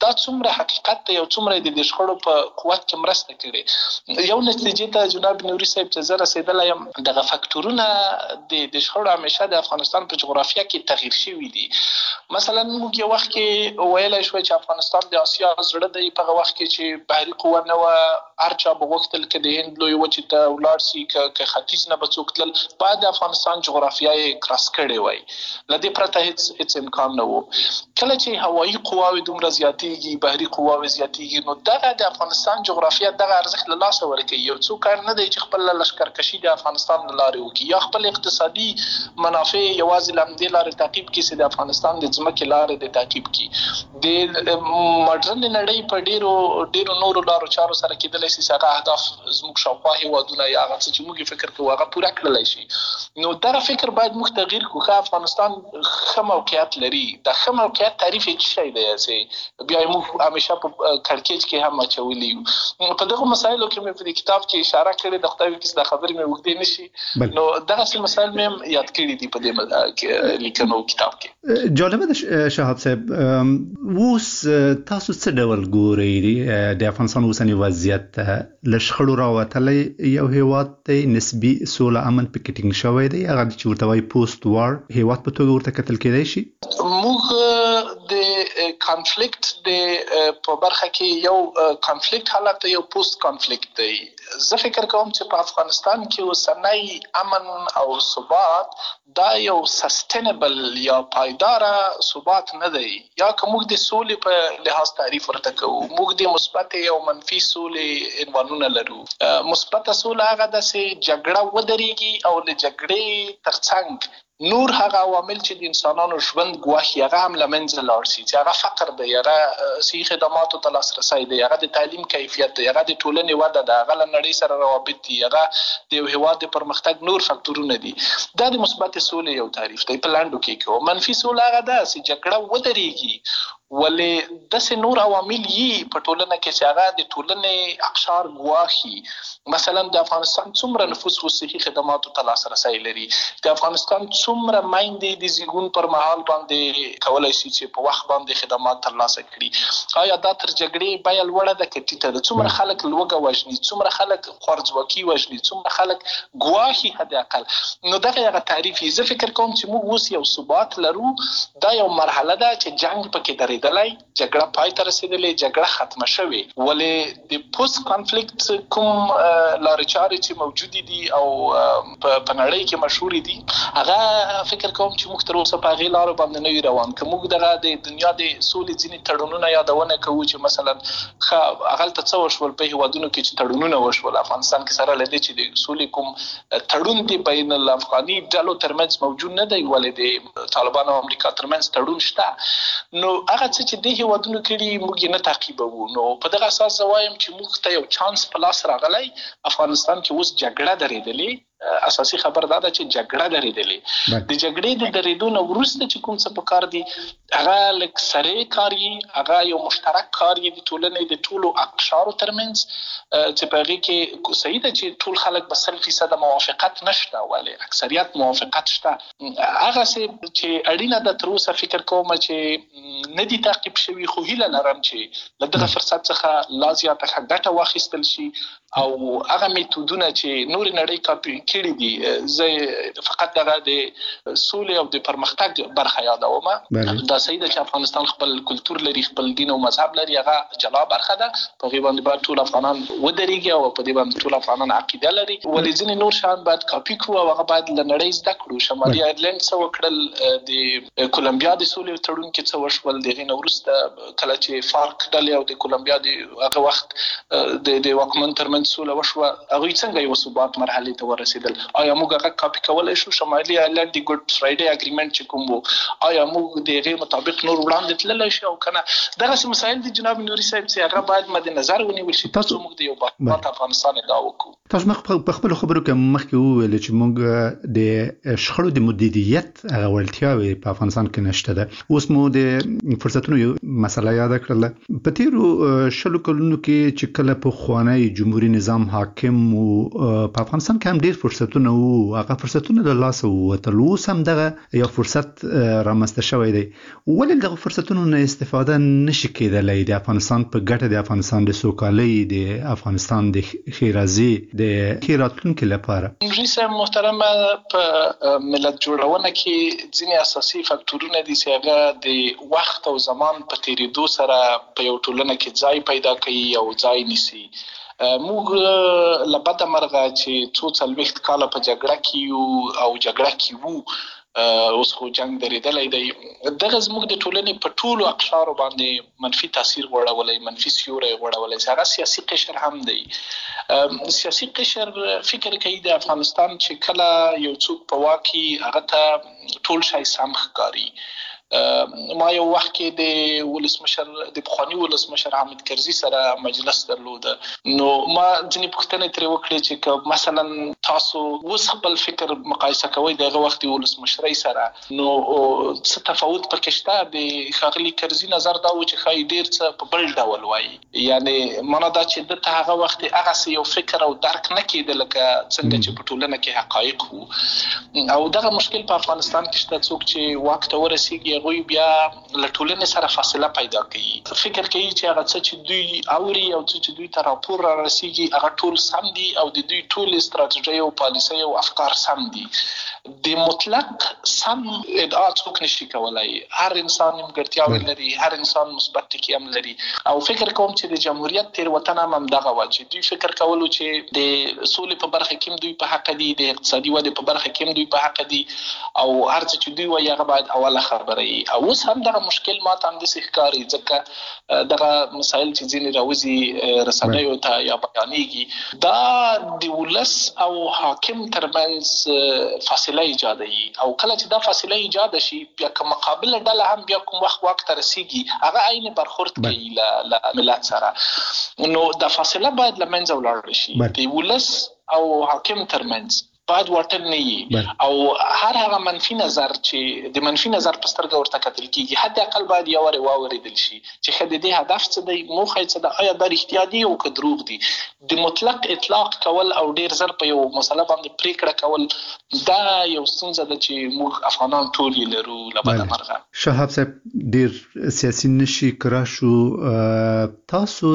دا څومره حقیقت دی او څومره د شخړو په قوت کې مرسته کړي. یو نتیجې ته جناب نوري صاحب چې زه رسېدلی یم دغه فکټورونه د د شخړو همیشه د افغانستان په جغرافیه کې تغییر شوي دي. مثلا موږ یو وخت کې ویلی شوی چې افغانستان د اسیا زړه دی، په هغه وخت کې چې بحري قوه نه وه، هر چا به غوښتل که د هند لویې وچې ته ولاړ سي، که ختیځ نه به څوک تلل، باید د افغانستان جغرافیه یې کراس کړې وای. له دې پرته هېڅ هېڅ امکان نه و. کله چې هوایي قواوې دومره زیاتېږي، بحري قواوې زیاتېږي، نو دغه د افغانستان جغرافیه دغه ارزښت له لاسه ورکوي. یو څوک کار نه دی چې خپل لښکرکشي د افغانستان له لارې وکړي یا خپل اقتصادي منافع یوازې له همدې لارې تعقیب کړي چې د افغانستان د ځمکې لارې د تعقیب کړي. د مډرن نړۍ په ډېرو ډېرو نورو لارو چارو سره کېدلی شي چې هغه اهداف زموږ شاوخوا هېوادونه یا هغه څه چې موږ فکر کوو هغه پوره کړلی شي. نو دغه فکر باید موږ تغییر کړو. ښه افغانستان ښه موقعیت لري، د ښه موقعیت تعریف یې څه شی دی چې بیا یې موږ همیشه په کړکېچ کې هم اچولی یو. په دغو مسایلو کې مې په دې کتاب کې اشاره کړې، د خدای وکړي چې دا خبرې مې اوږدې نه شي، نو دغسې مسایل مې هم یاد کړي دي په دې لیکنو کتاب کې. جالبه ده شهاب صاحب، اوس تاسو څه ډول ګورئ د افغانستان اوسنی وضعیت؟ له شخړو راوتلی یو هیواد دی، نسبي سوله امن پکې ټینګ شوی دی، هغه چې ورته وایي پوسټ وار هیواد په توګه ورته کتل کېدای شي. موږ د کانفلیکټ د په برخه کې یو کانفلیکټ حالت یو پوسټ کانفلیکټ دی. زه فکر کوم چې په افغانستان کې اوسنی امن او ثبات دا یو سستینبل یا پایداره ثبات نه دی. یا که موږ د سولې په لحاظ تعریف ورته کوو، موږ د مثبت او منفي سولې عنوانونه لرو. مثبته سوله هغه ده چې جګړه ودرېږي او د جګړې ترڅنګ نور هغه عوامل چې د انسانانو ژوند ګواښي هغه هم له منځه لاړ شي، چې هغه فقر دی، هغه صحي خدماتو ته لاسرسی دی، هغه د تعلیم کیفیت دی، هغه د ټولنې وده ده، هغه له نړۍ سره روابط دي، هغه د یو هېواد د پرمختګ نور فکتورونه دي. دا د مثبتې سولې یو تعریف دی په لنډو کې کوو. منفي سوله هغه ده چې جګړه ودرېږي ولې داسې نور عوامل یي په ټولنه کې چې هغه د ټولنې اقشار ګواښي. مثلا د افغانستان څومره نفوس و صحي خدماتو ته لاسرسی لري، د افغانستان څومره میندې د زیږون پر مهال باندې کولی شي چې په وخت باندې خدمات ترلاسه کړي. آیا دا تر جګړې بیه لوړه ده که ټیټه ده؟ څومره خلک لوږه وژني، څومره خلک خوارځواکي وژني، څومره خلک ګواښي حد اقل. نو دغه هغه تعریف یې. زه فکر کوم چې موږ اوس یو ثبات لرو. دا یو مرحله ده چې جنګ پکې درېدلی، جګړه پای ته رسېدلې، جګړه ختمه شوې، ولې د پوسټ کانفلیکټ کوم لارې چارې چې موجودې دي او په نړۍ کې مشهورې دي، هغه فکر کوم چې موږ تر اوسه په هغې لارو باندې نه یو روان. که موږ دغه د دنیا د سولې ځینې تړونونه یادونه کوو چې مثلا ښه هغلته څه وشول په هېوادونو کې چې تړونونه وشول، افغانستان کې سره له دې چې د سولې کوم تړون دی بین الافغاني ډلو ترمنځ موجود نه دی، ولې د طالبانو او امریکا ترمنځ تړون شته، نو هغه څه چې دې هېوادونو کړي موږ یې نه تعقیبوو. نو په دغه اساس زه وایم چې موږ ته یو چانس په لاس راغلی. افغانستان کې اوس جګړه درېدلې، اساسي خبر دا ده چې جګړه درېدلې. د جګړې د درېدو نه وروسته چې کوم څه پکار دي هغه لږ سرې کار یي، هغه یو مشترک کار یي د ټولنې د ټولو اقشارو ترمنځ، چې په هغې کې صحیح ده چې ټول خلک به سل فیصده موافقت نشته، ولې اکثریت موافقت شته. هغسې چې اړینه ده تر اوسه فکر کوم چې نه دي تعقیب شوي، خو هیله لرم چې له دغه فرصت څخه لا زیاته ښه ګټه واخیستل شي او هغه میتودونه چې نورې نړۍ کاپي کړي دي، زه فقط دغه د سولې او د پرمختګ برخه یادوم. دا صحیح ده چې افغانستان خپل کلتور لري، خپل دین او مذهب لري، هغه جلا برخه ده، په هغې باندې باید ټول افغانان ودرېږي او په دې باندې ټول افغانان عقیده لري، ولې ځینې نور شیان باید کاپي کړو او هغه باید له نړۍ زده کړو. شمالي ایرلینډ څه وکړل، د کولمبیا د سولې تړون کې څه وشول، د هغې نه وروسته کله چې فارک ډلې او د کولمبیا د هغه وخت د واکمن ترمنځ سوله وشوه، هغوی څنګه یو ثبات مرحلې ته ورسېدل؟ آیا موږ هغه کاپي کولی شو؟ شمالي ایرلینډ د ګوډ فرایډې اګریمنټ چې کوم و، آیا موږ د هغې مطابق نور وړاندې تللی شو او که نه؟ دغسې مسایل دي جناب نوري صاحب چې هغه باید مد نظر ونیول شي ترڅو موږ د یو باثباته افغانستان ادعا وکړو. تاسو مخ په خپل خبرو کې مخکې وویل چې موږ د شخړو د مدیریت هغه وړتیاوې په افغانستان کې نشته ده. اوس مو د فرصتونو یو مسله یاد کړله. په تیرو شلو کلونو کې چې کله په خوانی جمهوریت نظام حاکم او په افغانستان کې هم ډیر فرصتونه وو، هغه فرصتونه د لاس ووتل. اوس هم دغه یو فرصت رامنځته شوی دی. ولې دغه فرصتونو نه استفاده نشي کېدلی د افغانستان په ګټه، د افغانستان د سوکالۍ، د افغانستان د خیرازي، د خیراتونکو لپاره؟ ریسه محترمه، په ملت جوړونه کې ځینې اساسي فاکټورونه دي چې هغه د وخت او زمان په تیریدو سره په یو ټولنه کې ځای پیدا کوي او ځای نیسي. موږ لبد مرغه چې څو څلوېښت کاله په جګړه کې یو او جګړه کې وو، اوس خو جنگ درېدلی دی. دغه زموږ د ټولنې په ټولو اقشارو باندې منفي تاثیر غوړولی، منفي سیوری غوړولی. هغه سیاسي قشر هم دی. سیاسي قشر فکر کوي د افغانستان چې کله یو څوک په واک کې هغه ته ټول شی سم ښکاري. ما یو وخت کې د ولسمشر د پخواني ولسمشر حامد کرزي سره مجلس درلوده، نو ما ځینې پوښتنې ترې وکړې چې که مثلا تاسو اوس خپل فکر مقایسه کوئ د هغه وخت د ولسمشرۍ سره، نو څه تفاوت پکې شته؟ د ښاغلي کرزي نظر دا و چې ښایي ډېر څه په بل ډول وایي، یعنې معنا دا چې ده ته هغه وخت هغسې یو فکر او درک نه کېده لکه څنګه چې په ټولنه کې حقایق وو. او دغه مشکل په افغانستان کې شته. څوک چې واک ته ورسېږي هغوی بیا له ټولنې سره فاصله پیدا کوي، فکر کوي چې هغه څه چې دوی اوري او څه چې دوی ته راپور را رسېږي هغه ټول سم دي او د دوی ټول استراتیژۍ او پالیسۍ او افکار سم دي. د مطلق سم ادعا څوک نشي کولای. هر انسان نیمګړتیاوې لري، هر انسان مثبت ټکي هم لري. او فکر کوم چې د جمهوریت تېروتنه هم همدغه وه چې دوی فکر کولو چې د سولې په برخه کې هم دوی په حق دي، د اقتصادي ودې په برخه کې هم دوی په حق دي، او هر څه چې دوی وایي هغه باید اوله خبره وي. او اوس هم دغه مشکل ماته همداسې ښکاري، ځکه دغه مسایل چې ځینې راوځي رسنیو ته یا بیانېږي، دا د ولس او حاکم ترمنځ فاصله ایجادوي. او کله چې دا فاصله ایجاده شي، بیا که مقابله ډله هم بیا کوم وخت واک ته رسېږي هغه عین برخورد کوي له ملت سره، نو دا فاصله باید له منځه ولاړه شي. د ولس او حاکم ترمنځ باید واټن نه وي، او هر هغه منفي نظر چې د منفي نظر په سترګه ورته کتل کېږي حد اقل باید یو وارې واورېدل شي چې ښه د دې هدف څه دی، موخه یې څه ده، آیا دا رښتیا دي او که دروغ دي. د مطلق اطلاق کول او ډېر زر په یو مسله باندې پرېکړه کول دا یو ستونزه ده چې موږ افغانان ټول یې لرو له بده مرغه. شهاب صاحب ډېر سیاسي نشي کرا شو. تاسو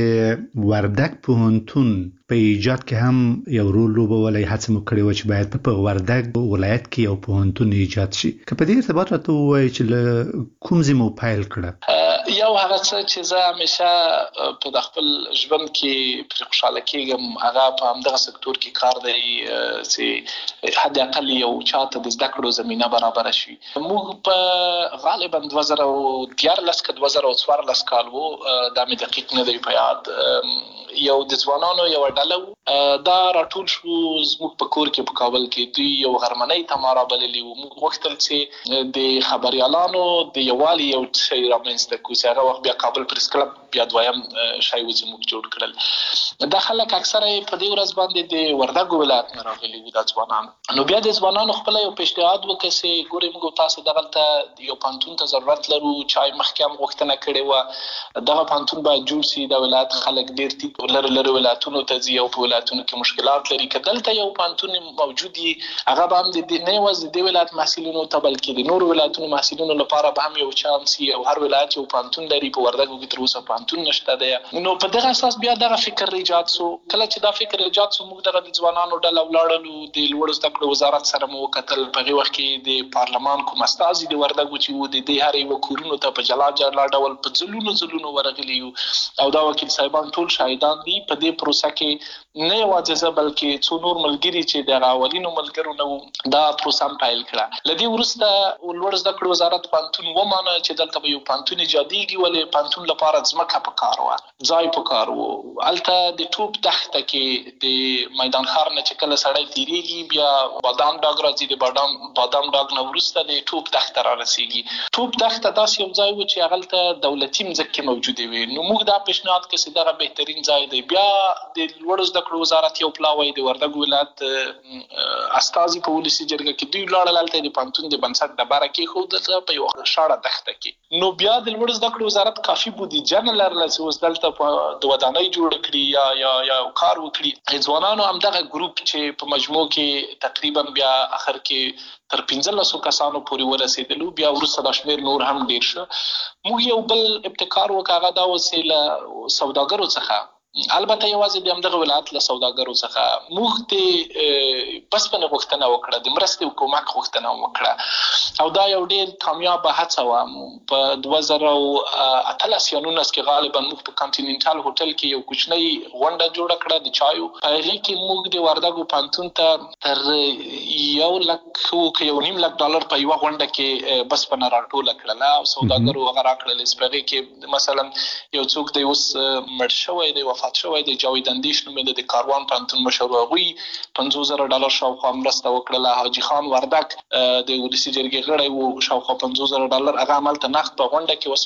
د وردګ پوهنتون په ایجاد کې هم یو رول لوبولی، هڅه مو کړې وه چې باید په وردګ ولایت کې یو پوهنتون ایجاد شي. که په دې ارتباط راته ووایئ چې له کوم ځای مو پیل کړه؟ یو هغه څه چې زه همیشه په د خپل ژوند کې پرې خوشحاله کېږم هغه په همدغه سکتور کې کار دی چې حد اقل یو چاته د زده کړو زمینه برابره شي. موږ په غالبا دوه زره دیارلس که دوه زره څوارلس کال و، دا مې دقیق نه دی په یاد، یو د ځوانانو یو ډله دا راټول شو زموږ په کور کې په کابل کې. دوی یو غرمنۍ ته ما رابللي وو. موږ غوښتل چې د خبریالانو د یووالي یو شی رامنځته کړو چې هغه وخت بیا کابل پریس کلب بیا دویم شی و چې موږ جوړ کړل. دا خلک اکثره په دې ورځ باندې د وردګ ولایت نه راغلي وو دا ځوانان. نو بیا د ځوانانو خپله یو پیشنهاد وکړ چې ګورئ موږ تاسو دغلته یو پوهنتون ته ضرورت لرو، چا یې مخکې هم غوښتنه کړې وه دغه پوهنتون باید جوړ شي. د ولایت خلک ډېر ټیټ لرې لرې ولایتونو ته ځي او په ولایتونو کې مشکلات لري. که دلته یو پوهنتون موجود وي هغه به هم د نه یوازې د دې ولایت محصلینو ته بلکې د نورو ولایتونو محصلینو لپاره به هم یو چانس وي، او هر ولایت یو پوهنتون لري. په وردګو کې تر اوسه پوهنتون نشته دی. نو په دغه اساس بیا دغه فکر ایجاد سو. کله چې دا فکر ایجاد سو موږ دغه د ځوانانو ډله ولاړلو، د لوړو زده کړو وزارت سره مو وکتل. په هغې وخت کې د پارلمان کوم استازي د وردګو چې وو د دې هر یوه کورونو ته په جلا جلا ډول په ځلونو ځلونو ورغلي یو، او دا وکیل صاحبان ټول شاهدان دي. په دې پروسه کې نه یوازې زه بلکې څو نور ملګري چې د هغه اولینو ملګرو نه وو دا پروسه هم پیل کړه. له دې وروسته لوړ زده کړو وزارت پوهنتون ومانه چې دلته به یو پوهنتون ایجادېږي، ولې پوهنتون لپاره ځمکه پکار وه، ځای پکار و. هلته د ټوپ دښته کې د میدان ښار نه چې کله سړی تیریږي بیا بادام ډاګ راځي د بادام بادام ډاګ نه وروسته د ټوپ دښته را رسیږي. ټوپ دښته داسې یو ځای و چې هغلته دولتي مځکې موجودې وي. نو موږ دا پیشنهاد کړ چې دغه بهترین ځای دی. بیا د لوړو زده کړو وزارت یو پلاوی د وردګ ولایت استازي په ولسي جرګه کې دوی لاړل هلته د پوهنتون د بنسټ ډبره کېښودله په یوه شاړه دښته کې. نو بیا د لوړو زده کړو وزارت کافي بودیجه نه لرله چې اوس دلته د ودانۍ جوړه کړي یا یا یا کار وکړي. ځوانانو همدغه ګروپ چې په مجموع کې تقریبا بیا اخر کې تر پنځلسو کسانو پورې ورسېدلو. بیا وروسته دا شمېر نور هم ډېر شه. موږ یو بل ابتکار وکړ، هغه دا و چې له سوداګرو څخه، البته یوازې د همدغه ولایت له سوداګرو څخه موږ د بسپنې غوښتنه وکړه، د مرستې او کومک غوښتنه وکړه، او دا یو ډېر کامیابه هڅه وه. په دوه زره اتلس یا نولس کې غالبا موږ په کانټیننټال هوټل کې یو کوچنۍ غونډه جوړه کړه د چایو. په هغې کې موږ د وردګو پوهنتون ته تر یو لک یو نیم لک ډالر په یوه غونډه کې بسپنه راټوله کړله او سوداګرو هغه راکړلې. په هغې کې مثلا یو څوک دی اوس مړ شوی دی، وفات شوی دی، جاوید اندیش نومېده، د کاروان پوهنتون مشر، هغوی پنځوس زره ډالر شاوخوا مرسته وکړله. حاجي خان وردک د ولسي جرګې غړی و، شاوخوا پنځوس زره ډالر هغه هملته نقد په غونډه کې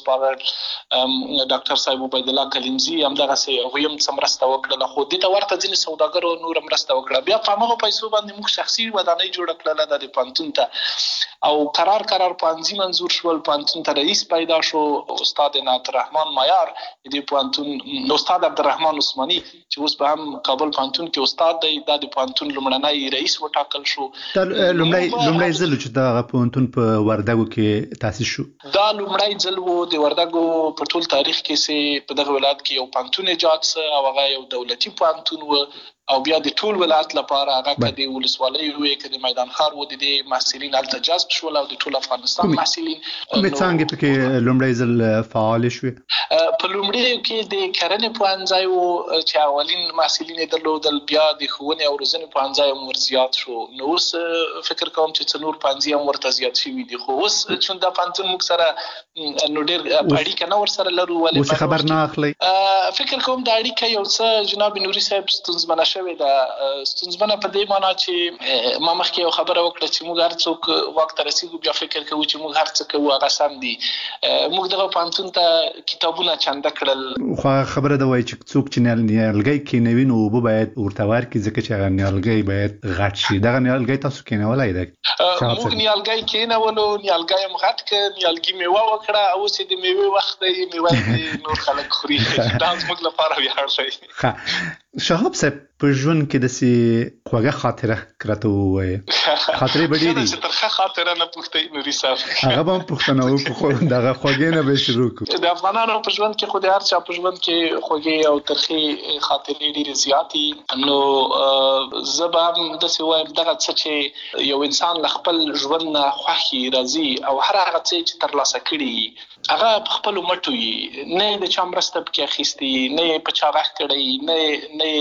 وسپارل. ډاکټر صاحب عبیدالله کلیمزي همدغسې هغوی هم څه مرسته وکړله، خو دې ته ورته ځینې سوداګرو نوره مرسته وکړه. بیا په همغو پیسو باندې موږ شخصي ودانۍ جوړه کړله د پوهنتون ته، او قرار قرار پوهنځي منظور شول. پوهنتون ته رئیس پیدا شو، استاد عنایت الرحمن مایار د پوهنتون، استاد عبدالرحمن عثماني چې اوس به هم کابل پوهنتون کې استاد دی، دا د پوهنتون لومړنی رئیس وټاکل شو. دا لومړی لومړی ځل چې دغه پوهنتون په وردګو کې تاسیس شو. دا لومړی ځل و د وردګو په ټول تاریخ کې چې په دغه ولایت کې یو پوهنتون ایجاد سه، او هغه یو دولتي پوهنتون و، او بیا د ټول ولایت لپاره هغه که د ولسوالۍ وي که د میدان ښار و، د دې محصلین هلته جذب شول او د ټول افغانستان محصلین. کومې څانګې پکې لومړی ځل فعالې شوې؟ په لومړیو کې د کرنې پوهنځی و چې اولین محصلین یې درلودل، بیا د ښوونې او روزنې پوهنځی هم ورزیات شو. نو اوس فکر کوم چې څه نور پوهنځي هم ورته زیات شوي دي، خو اوس چون دا پوهنتون موږ سره نو ډېر اړیکه نه ورسره لرو. اوس خبر نه اخلئ؟ فکر کوم دا اړیکه یو څه جناب نوري صاحب ستونزمنه شوې ده. ستونزمنه په دې معنا چې ما مخکې یو خبره وکړه چې موږ هر څوک واک ته رسېږو بیا فکر کوو چې موږ هر څه کوو هغه سم دي. موږ دغه پوهنتون ته کتابونه چنده کړل. خو خبره ده وایي چې څوک چې نیالګی کېنوي نو اوبه باید ورته ورکړي، ځکه چې هغه نیالګی باید غټ شي. دغه نیالګی تاسو کېنولی دی؟ موږ نیالګی کېنولو، نیالګی هم غټ کړ، نیالګي میوه وکړه، او اوس د میوې وخت دی، میوه نور خلک خوري. دا زموږ لپاره ویاړ دی. شهاب صاحب په ژوند کې داسې خوږه خاطره راته ووایه. خاطرې به ډېرې چې ترخه خاطره نه پوښتئ نوري صاحب، هغه به هم پوښتنه وکړو، خو دغه خوږې نه به شروع کړو. د افغانانو په ژوند کې خو د هر چا په ژوند کې خوږې او ترخې خاطرې ډېرې زیاتې. نو زه به هم داسې وایم دغه څه چې یو انسان له خپل ژوند نه خوښ وي، راضي، او هر هغه څه چې ترلاسه کړي هغه په خپلو مټو وي، نه یې د چا مرسته پکې اخیستې، نه یې په چا غږ کړی، نه نه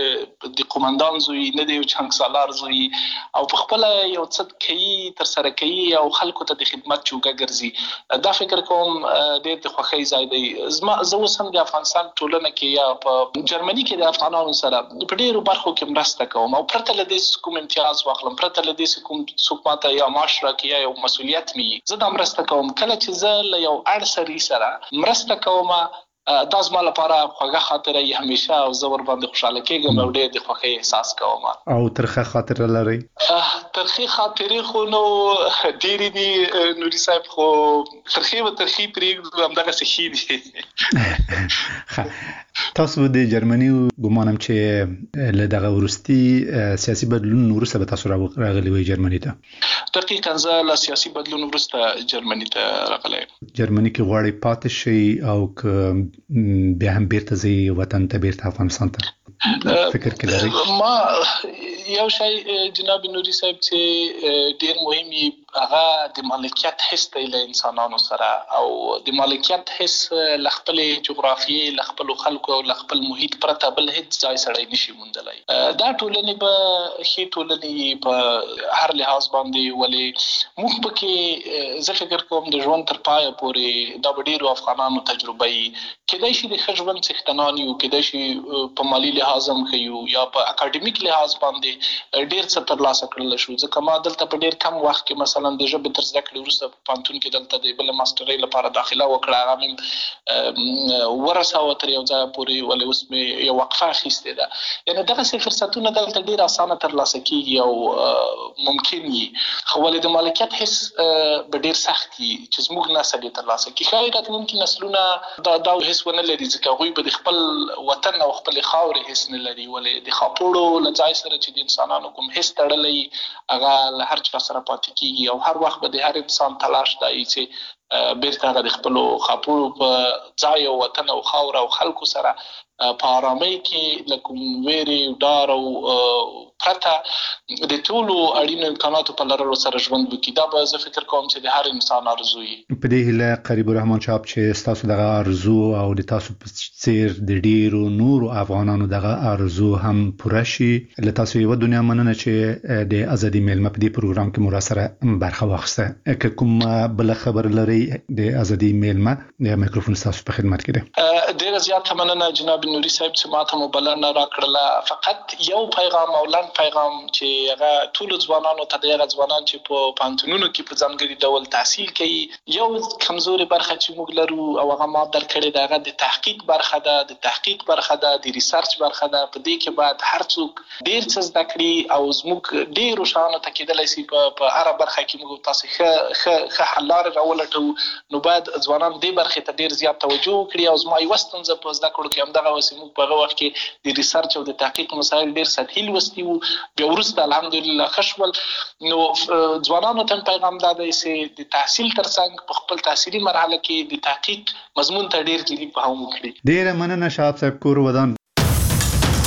د قومندان زوی، نه د یو جنګ سالار زوی، او په خپله یو څه کوي، ترسره کوي او خلکو ته د خدمت جوګه ګرځي. دا فکر کوم ډېر د خوښۍ ځای دی. زما زه اوس هم د افغانستان ټولنه کې یا په جرمني کې د افغانانو سره په ډېرو برخو کې مرسته کوم، او پرته له دې کوم امتیاز واخلم، پرته له دې کوم څوک ماته یا معاش راکړي یا یو مسؤلیت مې زه دا مرسته کوم. کله چې زه له یو اړ سړي سره مرسته کوم، دا زما لپاره خوږه خاطره یې همیشه، او زه ورباندې خوشحاله کېږم او ډېر د خوښۍ احساس کوم. او ترخه خاطره لرئ؟ ترخې خاطرې خو نو ډېرې دي نوري صاحب، خو ترخې و ترخې پرېږدو، همدغسې ښې دي. تاسو د جرمني ګمانم چې له دغه وروستي سیاسي بدلون وروسته به تاسو راغلي وئ جرمني ته؟ دقیقاً زه له سیاسي بدلون وروسته جرمني ته راغلی یم. جرمني کې غواړئ پاتې شئ او که بیا هم بیرته ځئ وطن ته، بیرته افغانستان ته فکر کې لرئ؟ ما یو شی جناب نوري صاحب چې ډېر مهم هغه د مالکیت حس دی له انسانانو سره او د مالکیت حس له خپل جغرافیې له خپل خلکو او له خپل محیط پرته بل هیڅ ځای سړی نشي موندلی. دا ټولنې به ښې ټولنې په هر لحاظ باندې ولې موږ پکې زه فکر کوم د ژوند تر پایه پورې دا به ډېرو افغانانو تجربه وي. کیدای شي د ښه ژوند څښتنان یو، کیدای شي په مالي لحاظ هم ښه یو یا په اکاډمیک لحاظ باندې ډېر څه ترلاسه کړلی شو. ځکه ما دلته په ډېر کم وخت کې مثلا د ژبې تر زده کړې وروسته په پوهنتون کې دلته د بلې ماسټرۍ لپاره داخله وکړه. هغه مې ورسوه تر یو ځایه پورې، ولې اوس مې یو وقفه اخیستې ده. یعنې دغسې فرصتونه دلته ډېر اسانه ترلاسه کېږي او ممکن وي، خو ولې د مالکیت حس به ډېر سخت وي چې زموږ نسل یې ترلاسه کړي. ښایي راتلونکي نسلونه دا دا حس ونه لري، ځکه هغوی به د خپل وطن او خپلې خاورې حس نه لري. ولې د خاپوړو له ځای سره چې د انسانانو کوم حس تړلی هغه له هر چا سره پاتې کېږي او هر وخت به د هر انسان تلاش دا وي چې بیرته هغه د خپلو خاپوړو په ځای او وطن او خاوره او خلکو سره په آرامۍ کې له کوم ویرې ډار او پرته د ټولو اړینو امکاناتو په لرلو سره ژوند وکړي. دا به زه فکر کوم چې د هر انسان ارزو وي. په دې هیله قریب الرحمن صاحب چې ستاسو دغه ارزو او د تاسو په څیر د ډیرو نورو افغانانو دغه ارزو هم پوره شي. له تاسو یو دنیا مننه چې د ازادي میلمه په دې پروګرام کې مو سره برخه واخیسته. که کوم بل خبر لري د ازادي میلمه، د میکروفون تاسو په خدمت کې ده. ډیره زیاته مننه جناب نوري صاحب چې ماته مو بلنه راکړله. فقط یو پیغام او لنډ پیغام چې هغه ټولو ځوانانو ته دی، هغه ځوانان چې په پوهنتونونو کې په ځانګړي ډول تحصیل کوي، یو کمزوري برخه چې موږ لرو او هغه ما درکړې ده هغه د تحقیق برخه ده. د تحقیق برخه ده، د ریسرچ برخه ده. په دې کې باید هر څوک ډېر څه زده کړي او زموږ ډېرو شیانو ته کېدلی شي په هره برخه کې موږ تاسې ښه ښه ښه حل لارې راولټوو. نو باید ځوانان دې برخې ته ډېر زیات توجه وکړي. او زما یوه ستونزه په زده کړو کې همدغه وه چې موږ په هغه وخت کې د ریسرچ او د تحقیق مسایل ډېر سطحي لوستي وو. بیا وروسته الحمدلله ښه شول. نو ځوانانو ته پیغام دا دی چې د تحصیل ترڅنګ په خپل تحصیلي مرحله کې د تحقیق مضمون ته ډېر جدي پام وکړي. ډېره مننه شهاب صاحب. کور ودان